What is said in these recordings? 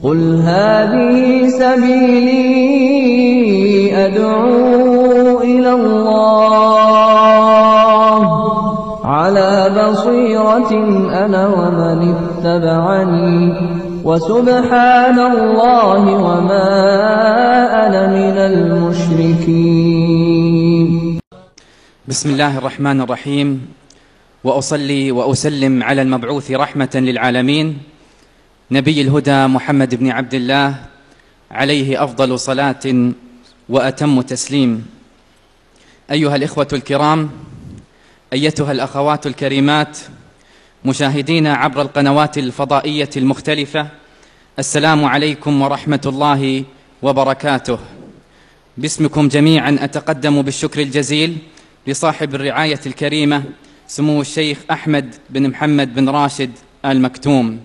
قل هذه سبيلي أدعو إلى الله على بصيرة أنا ومن اتبعني وسبحان الله وما أنا من المشركين. بسم الله الرحمن الرحيم، وأصلي وأسلم على المبعوث رحمة للعالمين نبي الهدى محمد بن عبد الله، عليه أفضل صلاة وأتم تسليم. أيها الإخوة الكرام، أيتها الأخوات الكريمات، مشاهدينا عبر القنوات الفضائية المختلفة، السلام عليكم ورحمة الله وبركاته. باسمكم جميعا أتقدم بالشكر الجزيل لصاحب الرعاية الكريمة سمو الشيخ أحمد بن محمد بن راشد آل مكتوم.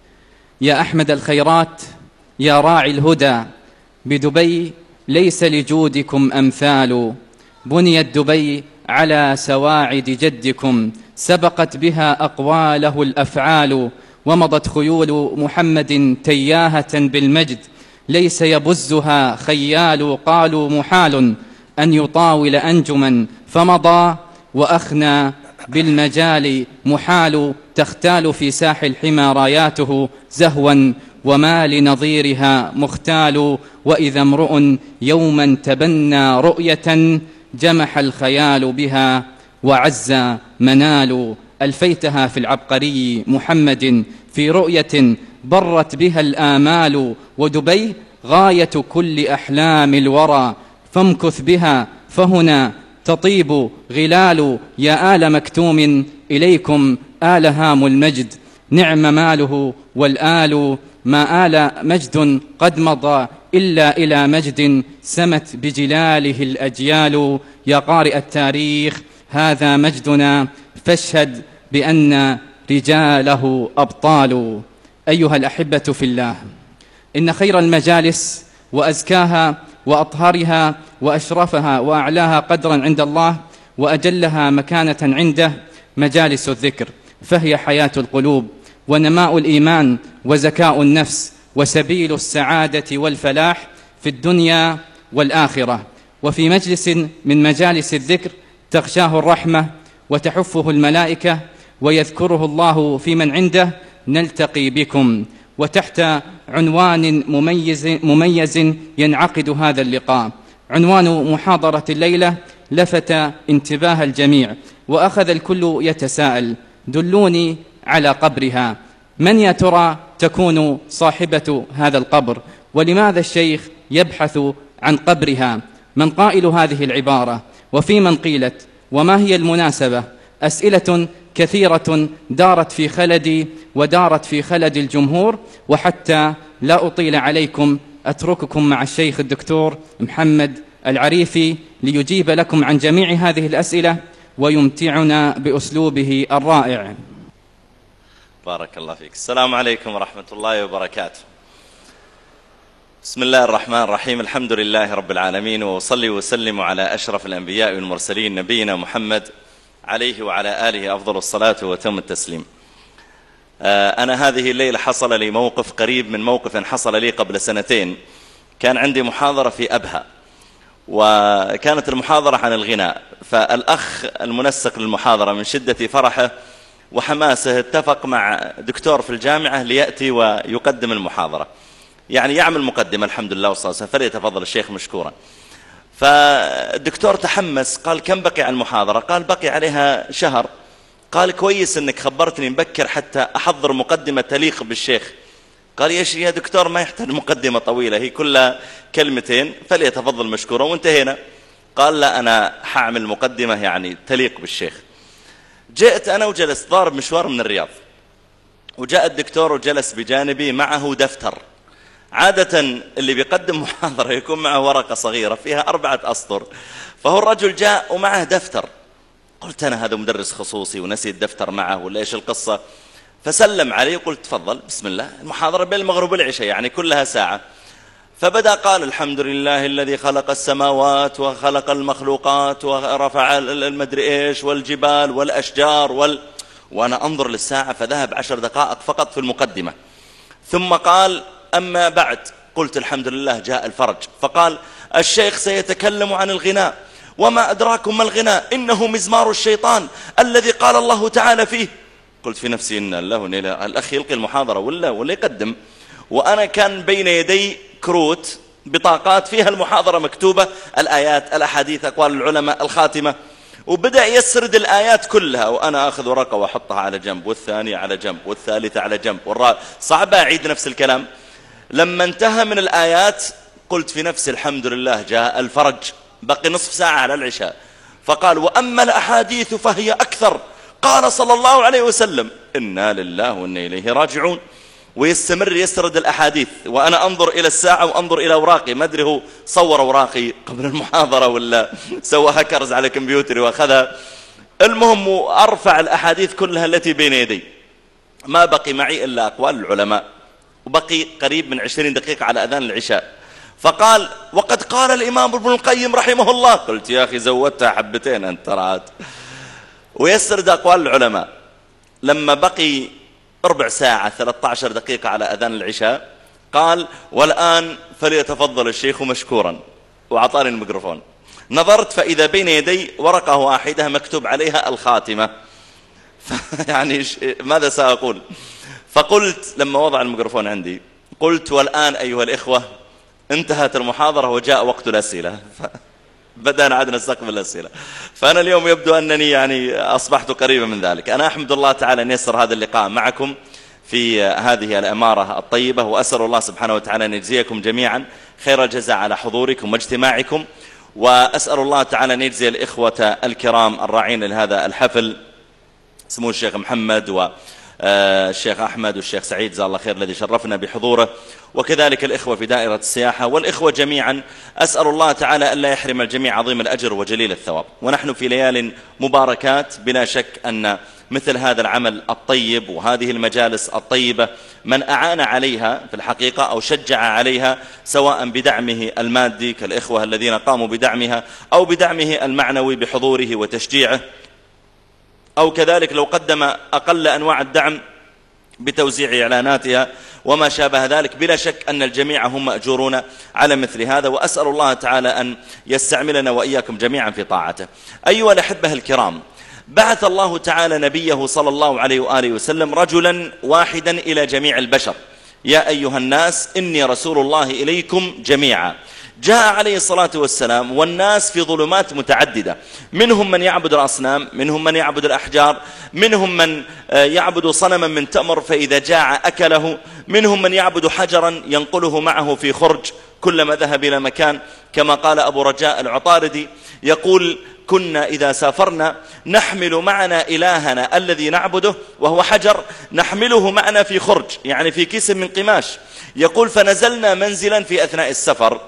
يا أحمد الخيرات، يا راعي الهدى، بدبي ليس لجودكم أمثال، بنيت دبي على سواعد جدكم، سبقت بها أقواله الأفعال، ومضت خيول محمد تياهة بالمجد، ليس يبزها خيال، قالوا محال أن يطاول أنجما فمضى، وأخنى بالمجال محال، تختال في ساح الحمى راياته زهوا، وما لنظيرها مختال، وإذا امرؤ يوما تبنى رؤية جمح الخيال بها وعز منال، ألفيتها في العبقري محمد في رؤية برت بها الآمال، ودبي غاية كل أحلام الورى، فامكث بها فهنا تطيب غلال، يا آل مكتوم إليكم آل هام المجد، نعم ماله والآل، ما آل مجد قد مضى إلا إلى مجد، سمت بجلاله الأجيال، يا قارئ التاريخ هذا مجدنا، فاشهد بأن رجاله أبطال. أيها الأحبة في الله، إن خير المجالس وأزكاها وأطهرها وأشرفها وأعلاها قدرا عند الله وأجلها مكانة عنده مجالس الذكر، فهي حياة القلوب ونماء الإيمان وزكاء النفس وسبيل السعادة والفلاح في الدنيا والآخرة. وفي مجلس من مجالس الذكر تغشاه الرحمة وتحفه الملائكة ويذكره الله في من عنده نلتقي بكم. وتحت عنوان مميز ينعقد هذا اللقاء، عنوان محاضرة الليلة لفت انتباه الجميع، وأخذ الكل يتساءل: دلوني على قبرها، من يا ترى تكون صاحبة هذا القبر؟ ولماذا الشيخ يبحث عن قبرها؟ من قائل هذه العبارة؟ وفي من قيلت؟ وما هي المناسبة؟ أسئلة كثيرة دارت في خلدي ودارت في خلد الجمهور، وحتى لا أطيل عليكم أترككم مع الشيخ الدكتور محمد العريفي ليجيب لكم عن جميع هذه الأسئلة ويمتعنا بأسلوبه الرائع. بارك الله فيك. السلام عليكم ورحمة الله وبركاته. بسم الله الرحمن الرحيم، الحمد لله رب العالمين، وصلي وسلم على أشرف الأنبياء والمرسلين نبينا محمد عليه وعلى آله أفضل الصلاة وتم التسليم. أنا هذه الليلة حصل لي موقف قريب من موقف حصل لي قبل سنتين. كان عندي محاضرة في أبها، وكانت المحاضرة عن الغناء، فالأخ المنسق للمحاضرة من شدة فرحه وحماسه اتفق مع دكتور في الجامعة ليأتي ويقدم المحاضرة، يعني يعمل مقدمة. الحمد لله والصلاة والسلام، فليتفضل الشيخ مشكورا. فالدكتور تحمس، قال: كم بقي على المحاضرة؟ قال: بقي عليها شهر. قال: كويس انك خبرتني مبكر حتى احضر مقدمة تليق بالشيخ. قال: يا دكتور ما يحتاج مقدمة طويلة، هي كلها كلمتين، فليتفضل مشكورا وانتهينا. قال: لا، انا حاعمل مقدمة يعني تليق بالشيخ. جئت انا وجلست ضارب مشوار من الرياض، وجاء الدكتور وجلس بجانبي معه دفتر. عادة اللي بيقدم محاضرة يكون معه ورقة صغيرة فيها 4 أسطر، فهو الرجل جاء ومعه دفتر. قلت أنا هذا مدرس خصوصي ونسي الدفتر معه ولا إيش القصة؟ فسلم علي وقلت: تفضل بسم الله. المحاضرة بين المغرب والعشاء يعني كلها ساعة. فبدأ قال: الحمد لله الذي خلق السماوات وخلق المخلوقات ورفع المدري إيش والجبال والأشجار وأنا أنظر للساعة، فذهب 10 دقائق فقط في المقدمة. ثم قال: أما بعد. قلت الحمد لله جاء الفرج. فقال الشيخ سيتكلم عن الغناء، وما أدراكم ما الغناء، إنه مزمار الشيطان الذي قال الله تعالى فيه. قلت في نفسي إن الله الأخ يلقي المحاضرة ولا يقدم، وأنا كان بين يدي كروت بطاقات فيها المحاضرة مكتوبة، الآيات، الأحاديث، أقوال العلماء، الخاتمة، وبدأ يسرد الآيات كلها، وأنا أخذ ورقة وأحطها على جنب، والثانية على جنب، والثالثة على جنب، صعب أعيد نفس الكلام. لما انتهى من الآيات قلت في نفسي الحمد لله جاء الفرج، بقي نصف ساعة على العشاء. فقال وأما الأحاديث فهي أكثر، قال صلى الله عليه وسلم. إنا لله وإنا إليه راجعون. ويستمر يسرد الأحاديث، وأنا أنظر إلى الساعة وأنظر إلى أوراقي، ما أدري هو صور أوراقي قبل المحاضرة ولا سوى هكرز على كمبيوتري وأخذها. المهم أرفع الأحاديث كلها التي بين يدي، ما بقي معي إلا أقوال العلماء، وبقي قريب من 20 دقيقة على أذان العشاء. فقال وقد قال الإمام ابن القيم رحمه الله. قلت يا أخي زودتها حبتين أنت رعاد. ويسرد أقوال العلماء. لما بقي ربع ساعة 13 دقيقة على أذان العشاء قال والآن فليتفضل الشيخ مشكورا، وعطاني الميكروفون. نظرت فإذا بين يدي ورقة واحدة مكتوب عليها الخاتمة. يعني ماذا سأقول؟ فقلت لما وضع الميكروفون عندي قلت والآن أيها الإخوة انتهت المحاضرة وجاء وقت الأسئلة. بدأنا عاد نستقبل الأسئلة. فأنا اليوم يبدو أنني يعني أصبحت قريبا من ذلك. أنا أحمد الله تعالى أن يسر هذا اللقاء معكم في هذه الأمارة الطيبة، وأسأل الله سبحانه وتعالى أن يجزيكم جميعا خير الجزاء على حضوركم واجتماعكم، وأسأل الله تعالى أن يجزي الإخوة الكرام الراعين لهذا الحفل، سمو الشيخ محمد والشيخ أحمد والشيخ سعيد جزاه الله خير الذي شرفنا بحضوره، وكذلك الإخوة في دائرة السياحة والإخوة جميعا. أسأل الله تعالى ألا يحرم الجميع عظيم الأجر وجليل الثواب. ونحن في ليال مباركات، بلا شك أن مثل هذا العمل الطيب وهذه المجالس الطيبة من أعان عليها في الحقيقة أو شجع عليها، سواء بدعمه المادي كالإخوة الذين قاموا بدعمها، أو بدعمه المعنوي بحضوره وتشجيعه، أو كذلك لو قدم أقل أنواع الدعم بتوزيع إعلاناتها وما شابه ذلك، بلا شك أن الجميع هم مأجورون على مثل هذا. وأسأل الله تعالى أن يستعملنا وإياكم جميعا في طاعته. أيها الأحبة الكرام، بعث الله تعالى نبيه صلى الله عليه وآله وسلم رجلا واحدا إلى جميع البشر: يا أيها الناس إني رسول الله إليكم جميعا. جاء عليه الصلاة والسلام والناس في ظلمات متعددة، منهم من يعبد الأصنام، منهم من يعبد الأحجار، منهم من يعبد صنما من تمر فإذا جاع أكله، منهم من يعبد حجرا ينقله معه في خرج كلما ذهب إلى مكان، كما قال أبو رجاء العطاردي يقول: كنا إذا سافرنا نحمل معنا إلهنا الذي نعبده وهو حجر، نحمله معنا في خرج، يعني في كيس من قماش. يقول: فنزلنا منزلا في أثناء السفر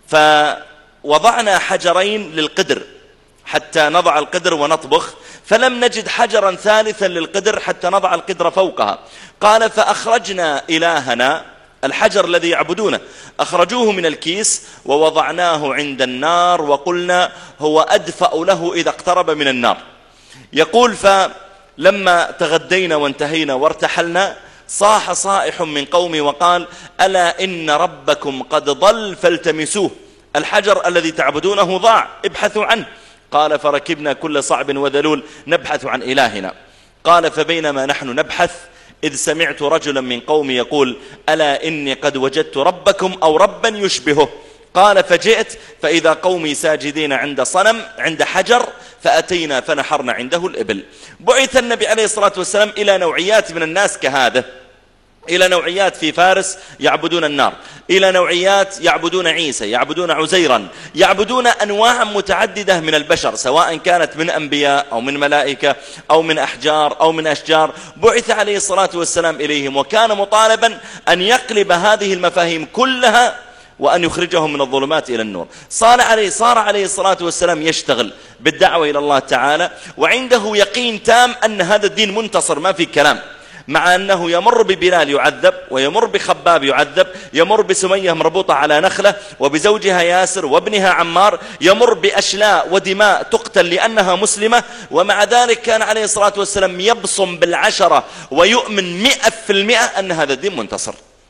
فوضعنا حجرين للقدر حتى نضع القدر ونطبخ، فلم نجد حجرا ثالثا للقدر حتى نضع القدر فوقها. قال: فأخرجنا إلهنا الحجر الذي يعبدونه، أخرجوه من الكيس ووضعناه عند النار وقلنا هو أدفأ له إذا اقترب من النار. يقول: فلما تغدينا وانتهينا وارتحلنا صاح صائح من قومي وقال: ألا إن ربكم قد ضل فالتمسوه، الحجر الذي تعبدونه ضاع، ابحثوا عنه. قال: فركبنا كل صعب وذلول نبحث عن إلهنا. قال: فبينما نحن نبحث إذ سمعت رجلا من قومي يقول: ألا إني قد وجدت ربكم أو ربا يشبهه. قال: فجئت فإذا قومي ساجدين عند صنم، عند حجر، فأتينا فنحرنا عنده الإبل. بعث النبي عليه الصلاة والسلام إلى نوعيات من الناس كهذا، إلى نوعيات في فارس يعبدون النار، إلى نوعيات يعبدون عيسى، يعبدون عزيرا، يعبدون أنواع متعددة من البشر، سواء كانت من أنبياء أو من ملائكة أو من أحجار أو من أشجار. بعث عليه الصلاة والسلام إليهم، وكان مطالبا أن يقلب هذه المفاهيم كلها وأن يخرجهم من الظلمات إلى النور. صار عليه الصلاة والسلام يشتغل بالدعوة إلى الله تعالى، وعنده يقين تام أن هذا الدين منتصر، ما في كلام، مع أنه يمر ببلال يعذب، ويمر بخباب يعذب، يمر بسمية مربوطة على نخلة وبزوجها ياسر وابنها عمار، يمر بأشلاء ودماء تقتل لأنها مسلمة، ومع ذلك كان عليه الصلاة والسلام يبصم بالعشرة ويؤمن 100% أن هذا الدين منتصر.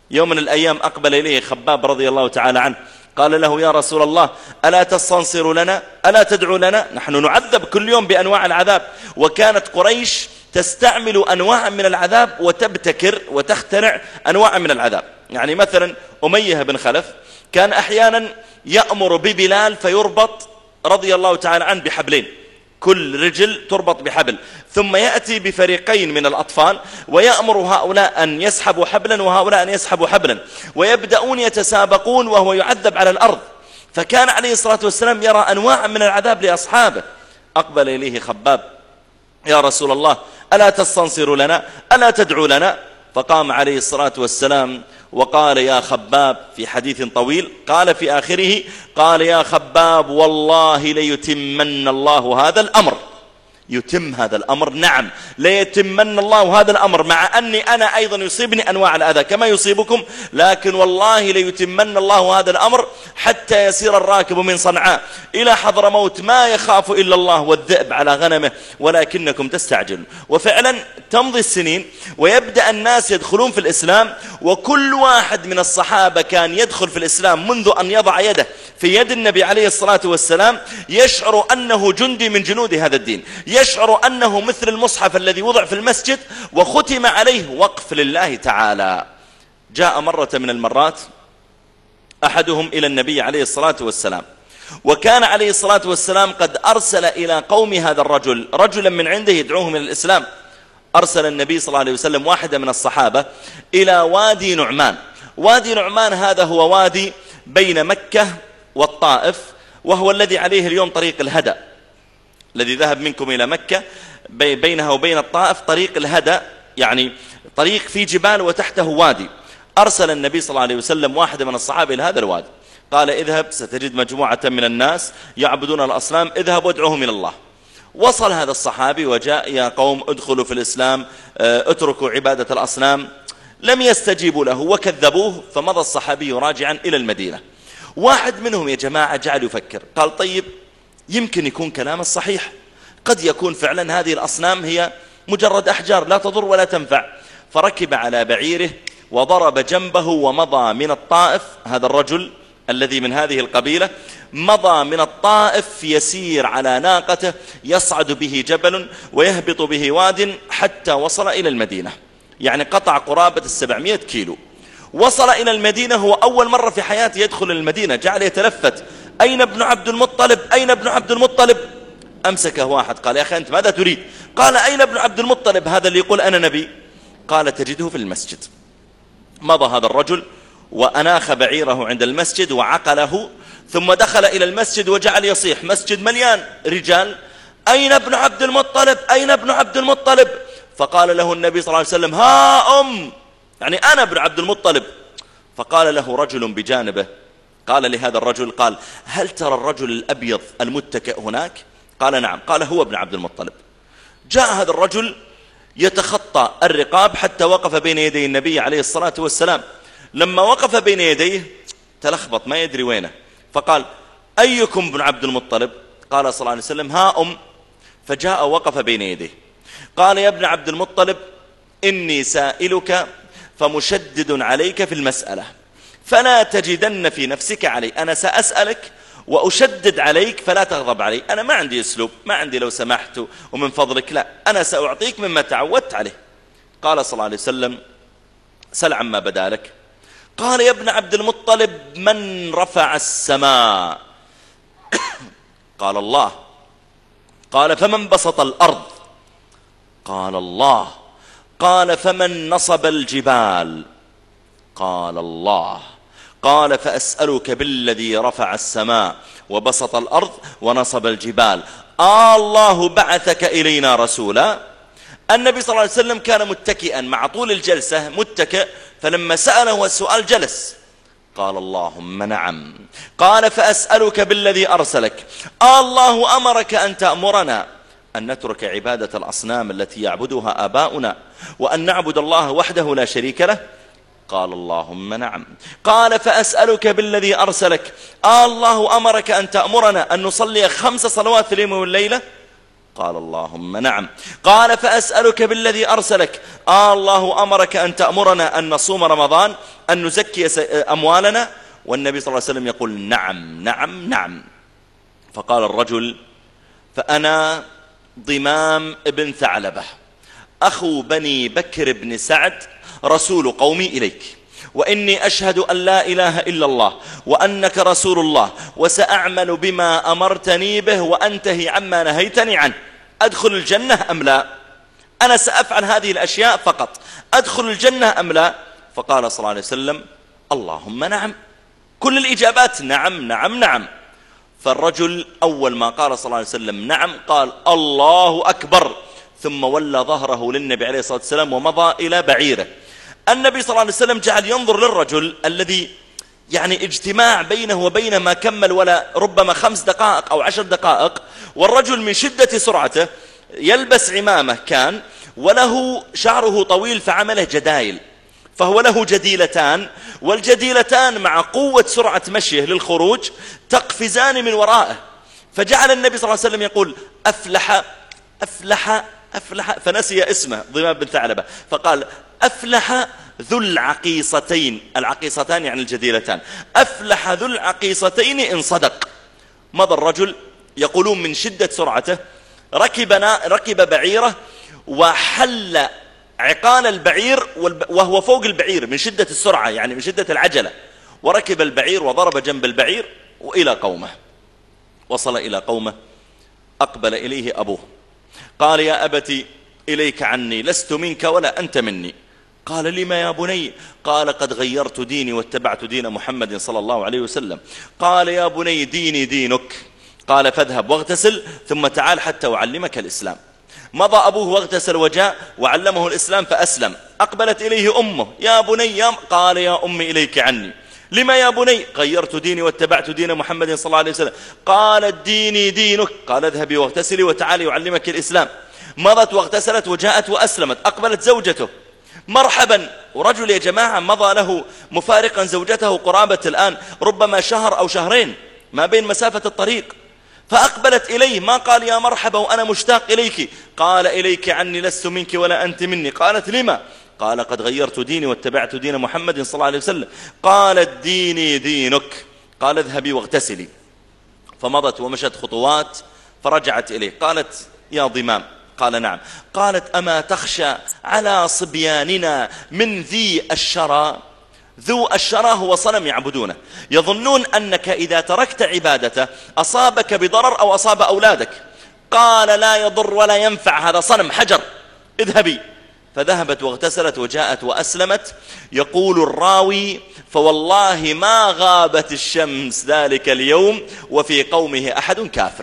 يوم من الأيام أقبل إليه خباب رضي الله تعالى عنه، قال له: يا رسول الله، ألا تستنصر لنا؟ ألا تدعو لنا؟ نحن نعذب كل يوم بأنواع العذاب. وكانت قريش تستعمل أنواع من العذاب وتبتكر وتخترع أنواع من العذاب. يعني مثلا أمية بن خلف كان أحيانا يأمر ببلال فيربط رضي الله تعالى عنه بحبلين، كل رجل تربط بحبل، ثم يأتي بفريقين من الأطفال ويأمر هؤلاء أن يسحبوا حبلا وهؤلاء أن يسحبوا حبلا، ويبدأون يتسابقون وهو يعذب على الأرض. فكان عليه الصلاة والسلام يرى أنواع من العذاب لأصحابه. أقبل إليه خباب: يا رسول الله، ألا تستنصر لنا؟ ألا تدعو لنا؟ فقام عليه الصلاة والسلام وقال: يا خباب، في حديث طويل قال في آخره: قال: يا خباب، والله ليتمن الله هذا الأمر. يتم هذا الأمر، نعم ليتمن الله هذا الأمر، مع أني أنا أيضا يصيبني أنواع الأذى كما يصيبكم، لكن والله ليتمن الله هذا الأمر حتى يسير الراكب من صنعاء إلى حضرموت ما يخاف إلا الله والذئب على غنمه، ولكنكم تستعجلون. وفعلا تمضي السنين ويبدأ الناس يدخلون في الإسلام، وكل واحد من الصحابة كان يدخل في الإسلام منذ أن يضع يده في يد النبي عليه الصلاة والسلام يشعر أنه جندي من جنود هذا الدين، يشعر أنه مثل المصحف الذي وضع في المسجد وختم عليه وقف لله تعالى. جاء مرة من المرات أحدهم إلى النبي عليه الصلاة والسلام، وكان عليه الصلاة والسلام قد أرسل إلى قوم هذا الرجل رجلا من عنده يدعوهم إلى الإسلام. أرسل النبي صلى الله عليه وسلم واحدة من الصحابة إلى وادي نعمان. وادي نعمان هذا هو وادي بين مكة والطائف، وهو الذي عليه اليوم طريق الهدى، الذي ذهب منكم إلى مكة بينها وبين الطائف طريق الهدى، يعني طريق في جبال وتحته وادي. أرسل النبي صلى الله عليه وسلم واحدة من الصحابة إلى هذا الوادي، قال: اذهب ستجد مجموعة من الناس يعبدون الأصنام، اذهب وادعوهم إلى الله. وصل هذا الصحابي وجاء: يا قوم ادخلوا في الإسلام، اتركوا عبادة الأصنام. لم يستجيبوا له وكذبوه، فمضى الصحابي راجعا إلى المدينة. واحد منهم يا جماعة جعل يفكر، قال: طيب يمكن يكون كلام الصحيح، قد يكون فعلا هذه الأصنام هي مجرد أحجار لا تضر ولا تنفع. فركب على بعيره وضرب جنبه ومضى من الطائف. هذا الرجل الذي من هذه القبيلة مضى من الطائف يسير على ناقته، يصعد به جبل ويهبط به واد حتى وصل إلى المدينة، يعني قطع قرابة 700 كيلو. وصل إلى المدينة، هو أول مرة في حياته يدخل المدينة، جعل يتلفت: أين ابن عبد المطلب؟ أين ابن عبد المطلب؟ أمسكه واحد قال: يا أخي أنت ماذا تريد؟ قال: أين ابن عبد المطلب هذا اللي يقول أنا نبي؟ قال: تجده في المسجد. مضى هذا الرجل وأناخ بعيره عند المسجد وعقله، ثم دخل إلى المسجد وجعل يصيح، مسجد مليان رجال: أين ابن عبد المطلب؟ أين ابن عبد المطلب؟ فقال له النبي صلى الله عليه وسلم: ها يعني أنا ابن عبد المطلب. فقال له رجل بجانبه، قال لهذا الرجل، قال: هل ترى الرجل الأبيض المتكئ هناك؟ قال: نعم. قال: هو ابن عبد المطلب. جاء هذا الرجل يتخطى الرقاب حتى وقف بين يدي النبي عليه الصلاة والسلام. لما وقف بين يديه تلخبط ما يدري وينه، فقال: أيكم ابن عبد المطلب؟ قال صلى الله عليه وسلم: ها فجاء وقف بين يديه، قال: يا ابن عبد المطلب، إني سائلك فمشدد عليك في المسألة، فلا تجدن في نفسك علي. أنا سأسألك وأشدد عليك فلا تغضب علي. أنا ما عندي أسلوب، ما عندي لو سمحت ومن فضلك، لا، أنا سأعطيك مما تعودت عليه. قال صلى الله عليه وسلم: سل عما بدا لك. قال: يا ابن عبد المطلب، من رفع السماء؟ قال: الله. قال: فمن بسط الأرض؟ قال: الله. قال: فمن نصب الجبال؟ قال: الله. قال: فأسألك بالذي رفع السماء وبسط الأرض ونصب الجبال، الله بعثك إلينا رسولا؟ النبي صلى الله عليه وسلم كان متكئا مع طول الجلسة، متكئ، فلما سأله السؤال جلس. قال: اللهم نعم. قال: فأسألك بالذي أرسلك، الله أمرك أن تأمرنا أن نترك عبادة الأصنام التي يعبدها آباؤنا وأن نعبد الله وحده لا شريك له؟ قال: اللهم نعم. قال: فأسألك بالذي أرسلك، الله أمرك أن تأمرنا أن نصلي 5 صلوات في اليوم والليلة؟ قال اللهم نعم. قال فأسألك بالذي أرسلك، الله أمرك أن تأمرنا أن نصوم رمضان، أن نزكي أموالنا؟ والنبي صلى الله عليه وسلم يقول نعم نعم نعم. فقال الرجل فأنا ضمام ابن ثعلبة أخو بني بكر بن سعد رسول قومي إليك، وإني أشهد أن لا إله إلا الله وأنك رسول الله، وسأعمل بما أمرتني به وأنتهي عما نهيتني عنه، أدخل الجنة أم لا؟ أنا سأفعل هذه الأشياء فقط، أدخل الجنة أم لا؟ فقال صلى الله عليه وسلم اللهم نعم. كل الإجابات نعم نعم نعم. فالرجل أول ما قال صلى الله عليه وسلم نعم قال الله أكبر، ثم ولى ظهره للنبي عليه الصلاة والسلام ومضى إلى بعيره. النبي صلى الله عليه وسلم جعل ينظر للرجل الذي يعني اجتماع بينه وبين ما كمل ولا ربما 5 دقائق أو 10 دقائق، والرجل من شدة سرعته يلبس عمامة كان وله شعره طويل فعمله جدايل، فهو له جديلتان، والجديلتان مع قوة سرعة مشيه للخروج تقفزان من ورائه. فجعل النبي صلى الله عليه وسلم يقول أفلح أفلح أفلح، فنسي اسمه ضمام بن ثعلبة، فقال أفلح ذو العقيصتين، العقيصتان يعني الجديلتان، أفلح ذو العقيصتين إن صدق. مضى الرجل يقولون من شدة سرعته ركب بعيره وحل عقال البعير وهو فوق البعير من شدة السرعة، يعني من شدة العجلة، وركب البعير وضرب جنب البعير وإلى قومه. وصل إلى قومه، أقبل إليه أبوه قال يا أبتي إليك عني، لست منك ولا أنت مني. قال لما يا بني؟ قال قد غيرت ديني واتبعت دين محمد صلى الله عليه وسلم. قال يا بني ديني دينك. قال فاذهب واغتسل ثم تعال حتى أعلمك الإسلام. مضى أبوه واغتسل وجاء وعلمه الإسلام فأسلم. أقبلت إليه أمه يا بني، قال يا أمي إليك عني. لما يا بني؟ غيرت ديني واتبعت دين محمد صلى الله عليه وسلم. قالت ديني دينك. قال اذهبي واغتسلي وتعالي يعلمك الإسلام. مضت واغتسلت وجاءت وأسلمت. أقبلت زوجته مرحبا، ورجل يا جماعة مضى له مفارقا زوجته قرابة الآن ربما شهر أو شهرين ما بين مسافة الطريق، فأقبلت إليه ما قال يا مرحبا وأنا مشتاق إليك، قال إليك عني لست منك ولا أنت مني. قالت لما؟ قال قد غيرت ديني واتبعت دين محمد صلى الله عليه وسلم. قالت ديني دينك. قال اذهبي واغتسلي. فمضت ومشت خطوات فرجعت إليه قالت يا ضمام. قال نعم. قالت أما تخشى على صبياننا من ذي الشرى؟ ذو الشرى هو صنم يعبدونه، يظنون أنك إذا تركت عبادته أصابك بضرر أو أصاب أولادك. قال لا يضر ولا ينفع، هذا صنم حجر، اذهبي. فذهبت واغتسلت وجاءت وأسلمت. يقول الراوي فوالله ما غابت الشمس ذلك اليوم وفي قومه أحد كافر.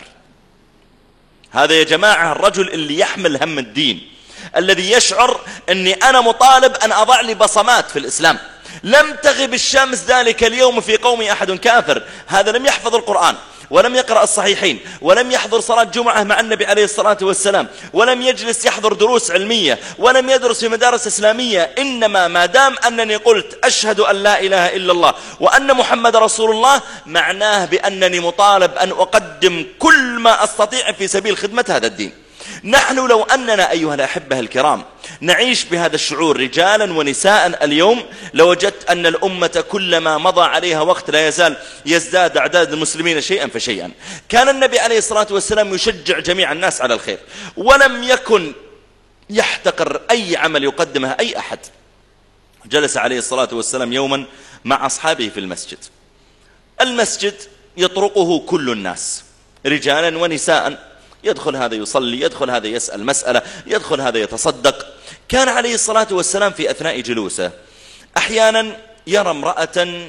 هذا يا جماعة الرجل اللي يحمل هم الدين، الذي يشعر أني أنا مطالب أن أضع لي بصمات في الإسلام. لم تغب الشمس ذلك اليوم في قومي أحد كافر. هذا لم يحفظ القرآن ولم يقرأ الصحيحين ولم يحضر صلاة جمعة مع النبي عليه الصلاة والسلام ولم يجلس يحضر دروس علمية ولم يدرس في مدارس إسلامية. إنما ما دام أنني قلت أشهد أن لا إله إلا الله وأن محمد رسول الله، معناه بأنني مطالب أن أقدم كل ما أستطيع في سبيل خدمة هذا الدين. نحن لو أننا أيها الأحبة الكرام نعيش بهذا الشعور رجالا ونساء اليوم، لوجدت أن الأمة كلما مضى عليها وقت لا يزال يزداد أعداد المسلمين شيئا فشيئا. كان النبي عليه الصلاة والسلام يشجع جميع الناس على الخير، ولم يكن يحتقر أي عمل يقدمه أي أحد. جلس عليه الصلاة والسلام يوما مع أصحابه في المسجد. المسجد يطرقه كل الناس رجالا ونساء، يدخل هذا يصلي، يدخل هذا يسأل مسألة، يدخل هذا يتصدق. كان عليه الصلاة والسلام في أثناء جلوسه أحيانا يرى امرأة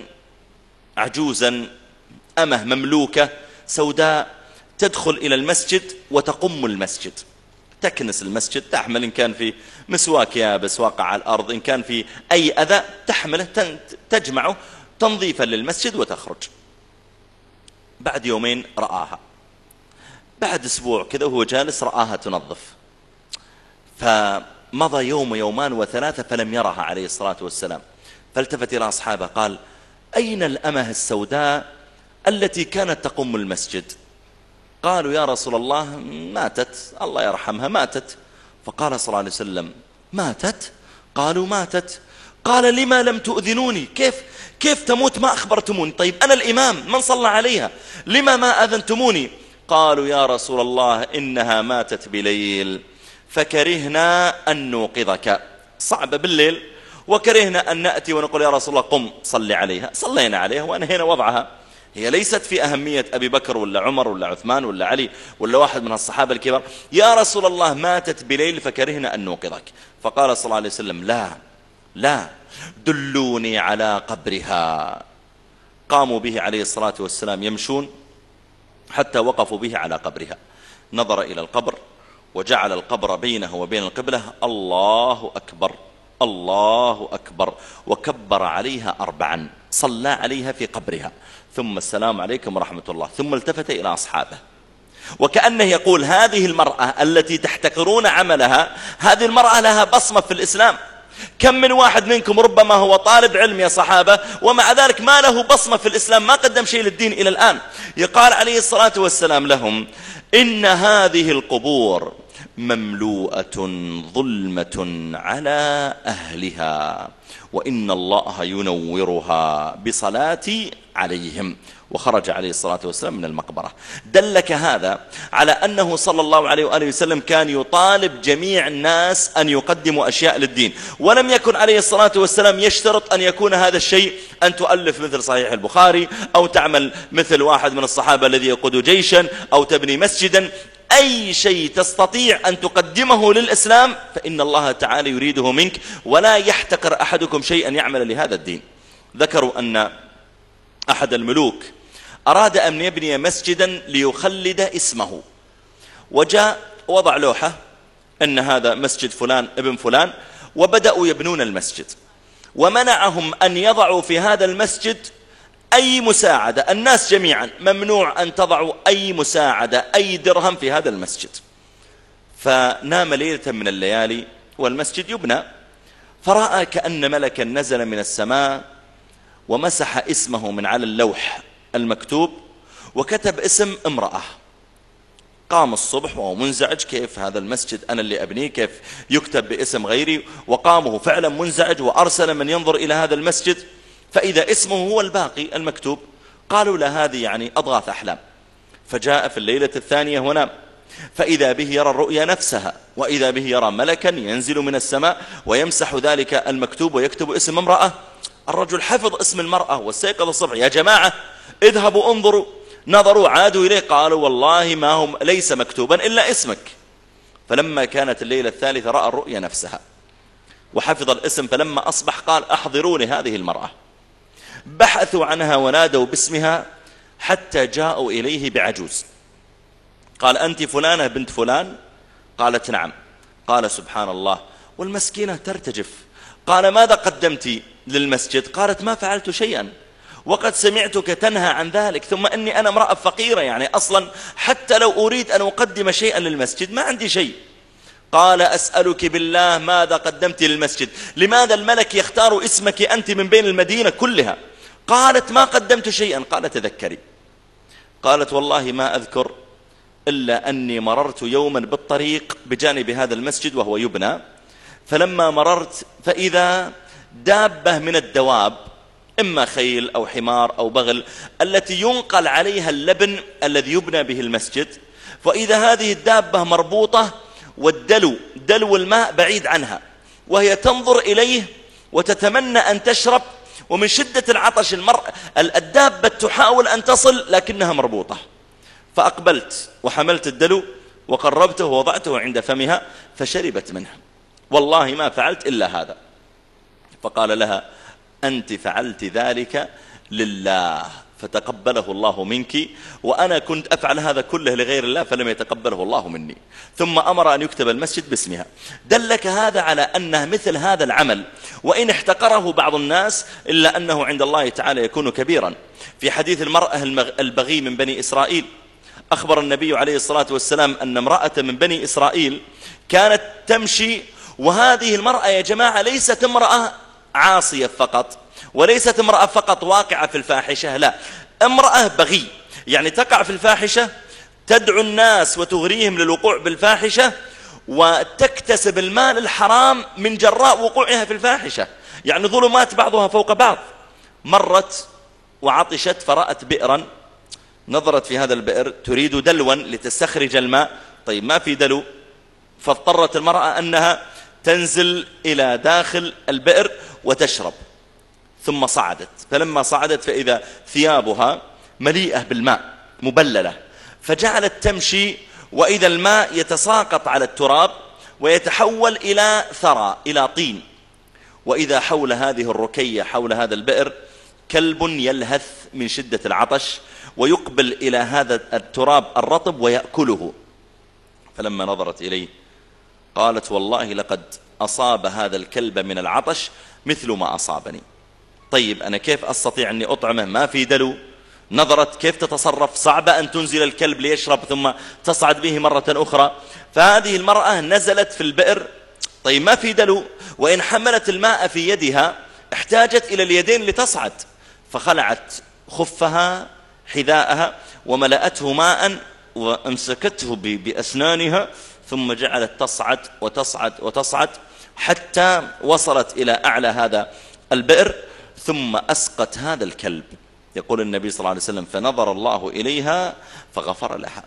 عجوزا أمه مملوكة سوداء تدخل إلى المسجد وتقم المسجد، تكنس المسجد، تحمل إن كان في مسواك يابس واقع على الأرض، إن كان في أي أذى تحمله تجمعه تنظيفا للمسجد وتخرج. بعد يومين رآها، بعد أسبوع كذا وهو جالس رآها تنظف، فمضى يوم ويومان وثلاثة فلم يرها عليه الصلاة والسلام. فالتفت إلى أصحابه قال أين الأمة السوداء التي كانت تقم المسجد؟ قالوا يا رسول الله ماتت، الله يرحمها ماتت. فقال صلى الله عليه وسلم ماتت؟ قالوا ماتت. قال لما لم تؤذنوني؟ كيف تموت ما أخبرتموني؟ طيب أنا الإمام من صلى عليها، لما ما أذنتموني؟ قالوا يا رسول الله إنها ماتت بليل فكرهنا أن نوقظك، صعبة بالليل، وكرهنا أن نأتي ونقول يا رسول الله قم صلي عليها. صلينا عليها وأنهينا وضعها. هي ليست في أهمية أبي بكر ولا عمر ولا عثمان ولا علي ولا واحد من الصحابة الكبار. يا رسول الله ماتت بليل فكرهنا أن نوقظك. فقال صلى الله عليه وسلم لا دلوني على قبرها. قاموا به عليه الصلاة والسلام يمشون حتى وقفوا به على قبرها. نظر إلى القبر وجعل القبر بينه وبين القبلة. الله أكبر الله أكبر، وكبر عليها 4، صلى عليها في قبرها، ثم السلام عليكم ورحمة الله، ثم التفت إلى أصحابه وكأنه يقول هذه المرأة التي تحتقرون عملها، هذه المرأة لها بصمة في الإسلام. كم من واحد منكم ربما هو طالب علم يا صحابة ومع ذلك ما له بصمة في الإسلام، ما قدم شيء للدين إلى الآن. يقال عليه الصلاة والسلام لهم إن هذه القبور مملوءة ظلمة على أهلها وإن الله ينورها بصلاتي عليهم. وخرج عليه الصلاة والسلام من المقبرة. دلك هذا على أنه صلى الله عليه وآله وسلم كان يطالب جميع الناس أن يقدموا أشياء للدين، ولم يكن عليه الصلاة والسلام يشترط أن يكون هذا الشيء أن تؤلف مثل صحيح البخاري أو تعمل مثل واحد من الصحابة الذي يقود جيشا أو تبني مسجدا. أي شيء تستطيع أن تقدمه للإسلام فإن الله تعالى يريده منك، ولا يحتقر أحدكم شيئا يعمل لهذا الدين. ذكروا أن أحد الملوك أراد أن يبني مسجدا ليخلد اسمه، وجاء وضع لوحة أن هذا مسجد فلان ابن فلان، وبدأوا يبنون المسجد، ومنعهم أن يضعوا في هذا المسجد أي مساعدة. الناس جميعا ممنوع أن تضعوا أي مساعدة أي درهم في هذا المسجد. فنام ليلة من الليالي والمسجد يبنى، فرأى كأن ملكا نزل من السماء ومسح اسمه من على اللوح المكتوب وكتب اسم امرأة. قام الصبح وهو منزعج، كيف هذا المسجد أنا اللي أبنيه كيف يكتب باسم غيري؟ وقامه فعلا منزعج وأرسل من ينظر إلى هذا المسجد فإذا اسمه هو الباقي المكتوب. قالوا له هذه يعني أضغاث أحلام. فجاء في الليلة الثانية ونام، فإذا به يرى الرؤيا نفسها، وإذا به يرى ملكا ينزل من السماء ويمسح ذلك المكتوب ويكتب اسم امرأة. الرجل حفظ اسم المرأة واستيقظ الصبح، يا جماعة اذهبوا انظروا. نظروا عادوا إليه قالوا والله ما هم ليس مكتوبا إلا اسمك. فلما كانت الليلة الثالثة رأى الرؤيا نفسها وحفظ الاسم، فلما أصبح قال أحضروني هذه المرأة. بحثوا عنها ونادوا باسمها حتى جاءوا إليه بعجوز. قال أنت فلانة بنت فلان؟ قالت نعم. قال سبحان الله، والمسكينة ترتجف. قال ماذا قدمت للمسجد؟ قالت ما فعلت شيئا وقد سمعتك تنهى عن ذلك، ثم أني أنا امرأة فقيرة، يعني أصلا حتى لو أريد أن أقدم شيئا للمسجد ما عندي شيء. قال أسألك بالله ماذا قدمت للمسجد؟ لماذا الملك يختار اسمك أنت من بين المدينة كلها؟ قالت ما قدمت شيئا. قال تذكري. قالت والله ما أذكر إلا أني مررت يوما بالطريق بجانب هذا المسجد وهو يبنى، فلما مررت فإذا دابة من الدواب، إما خيل أو حمار أو بغل، التي ينقل عليها اللبن الذي يبنى به المسجد، فإذا هذه الدابة مربوطة والدلو الماء بعيد عنها، وهي تنظر إليه وتتمنى أن تشرب، ومن شدة العطش الدابة تحاول أن تصل لكنها مربوطة. فأقبلت وحملت الدلو وقربته ووضعته عند فمها فشربت منه. والله ما فعلت إلا هذا. فقال لها أنت فعلت ذلك لله فتقبله الله منك، وأنا كنت أفعل هذا كله لغير الله فلم يتقبله الله مني. ثم أمر أن يكتب المسجد باسمها. دلك هذا على أن مثل هذا العمل وإن احتقره بعض الناس إلا أنه عند الله تعالى يكون كبيرا. في حديث المرأة البغي من بني إسرائيل، أخبر النبي عليه الصلاة والسلام أن امرأة من بني إسرائيل كانت تمشي، وهذه المرأة يا جماعة ليست امرأة عاصية فقط، وليست امرأة فقط واقعة في الفاحشة، لا، امرأة بغي، يعني تقع في الفاحشة تدعو الناس وتغريهم للوقوع بالفاحشة وتكتسب المال الحرام من جراء وقوعها في الفاحشة، يعني ظلمات بعضها فوق بعض. مرت وعطشت فرأت بئرا، نظرت في هذا البئر تريد دلوا لتستخرج الماء، طيب ما في دلو، فاضطرت المرأة أنها تنزل إلى داخل البئر وتشرب، ثم صعدت، فلما صعدت فإذا ثيابها مليئة بالماء مبللة، فجعلت تمشي وإذا الماء يتساقط على التراب ويتحول إلى ثرى، إلى طين، وإذا حول هذه الركية حول هذا البئر كلب يلهث من شدة العطش ويقبل إلى هذا التراب الرطب ويأكله. فلما نظرت إليه قالت والله لقد أصاب هذا الكلب من العطش مثل ما أصابني، طيب أنا كيف أستطيع أني أطعمه؟ ما في دلو. نظرت كيف تتصرف، صعبة أن تنزل الكلب ليشرب ثم تصعد به مرة أخرى. فهذه المرأة نزلت في البئر، طيب ما في دلو، وإن حملت الماء في يدها احتاجت إلى اليدين لتصعد، فخلعت خفها حذاءها وملأته ماء وأمسكته بأسنانها، ثم جعلت تصعد وتصعد وتصعد حتى وصلت إلى أعلى هذا البئر، ثم أسقت هذا الكلب. يقول النبي صلى الله عليه وسلم فنظر الله إليها فغفر لها.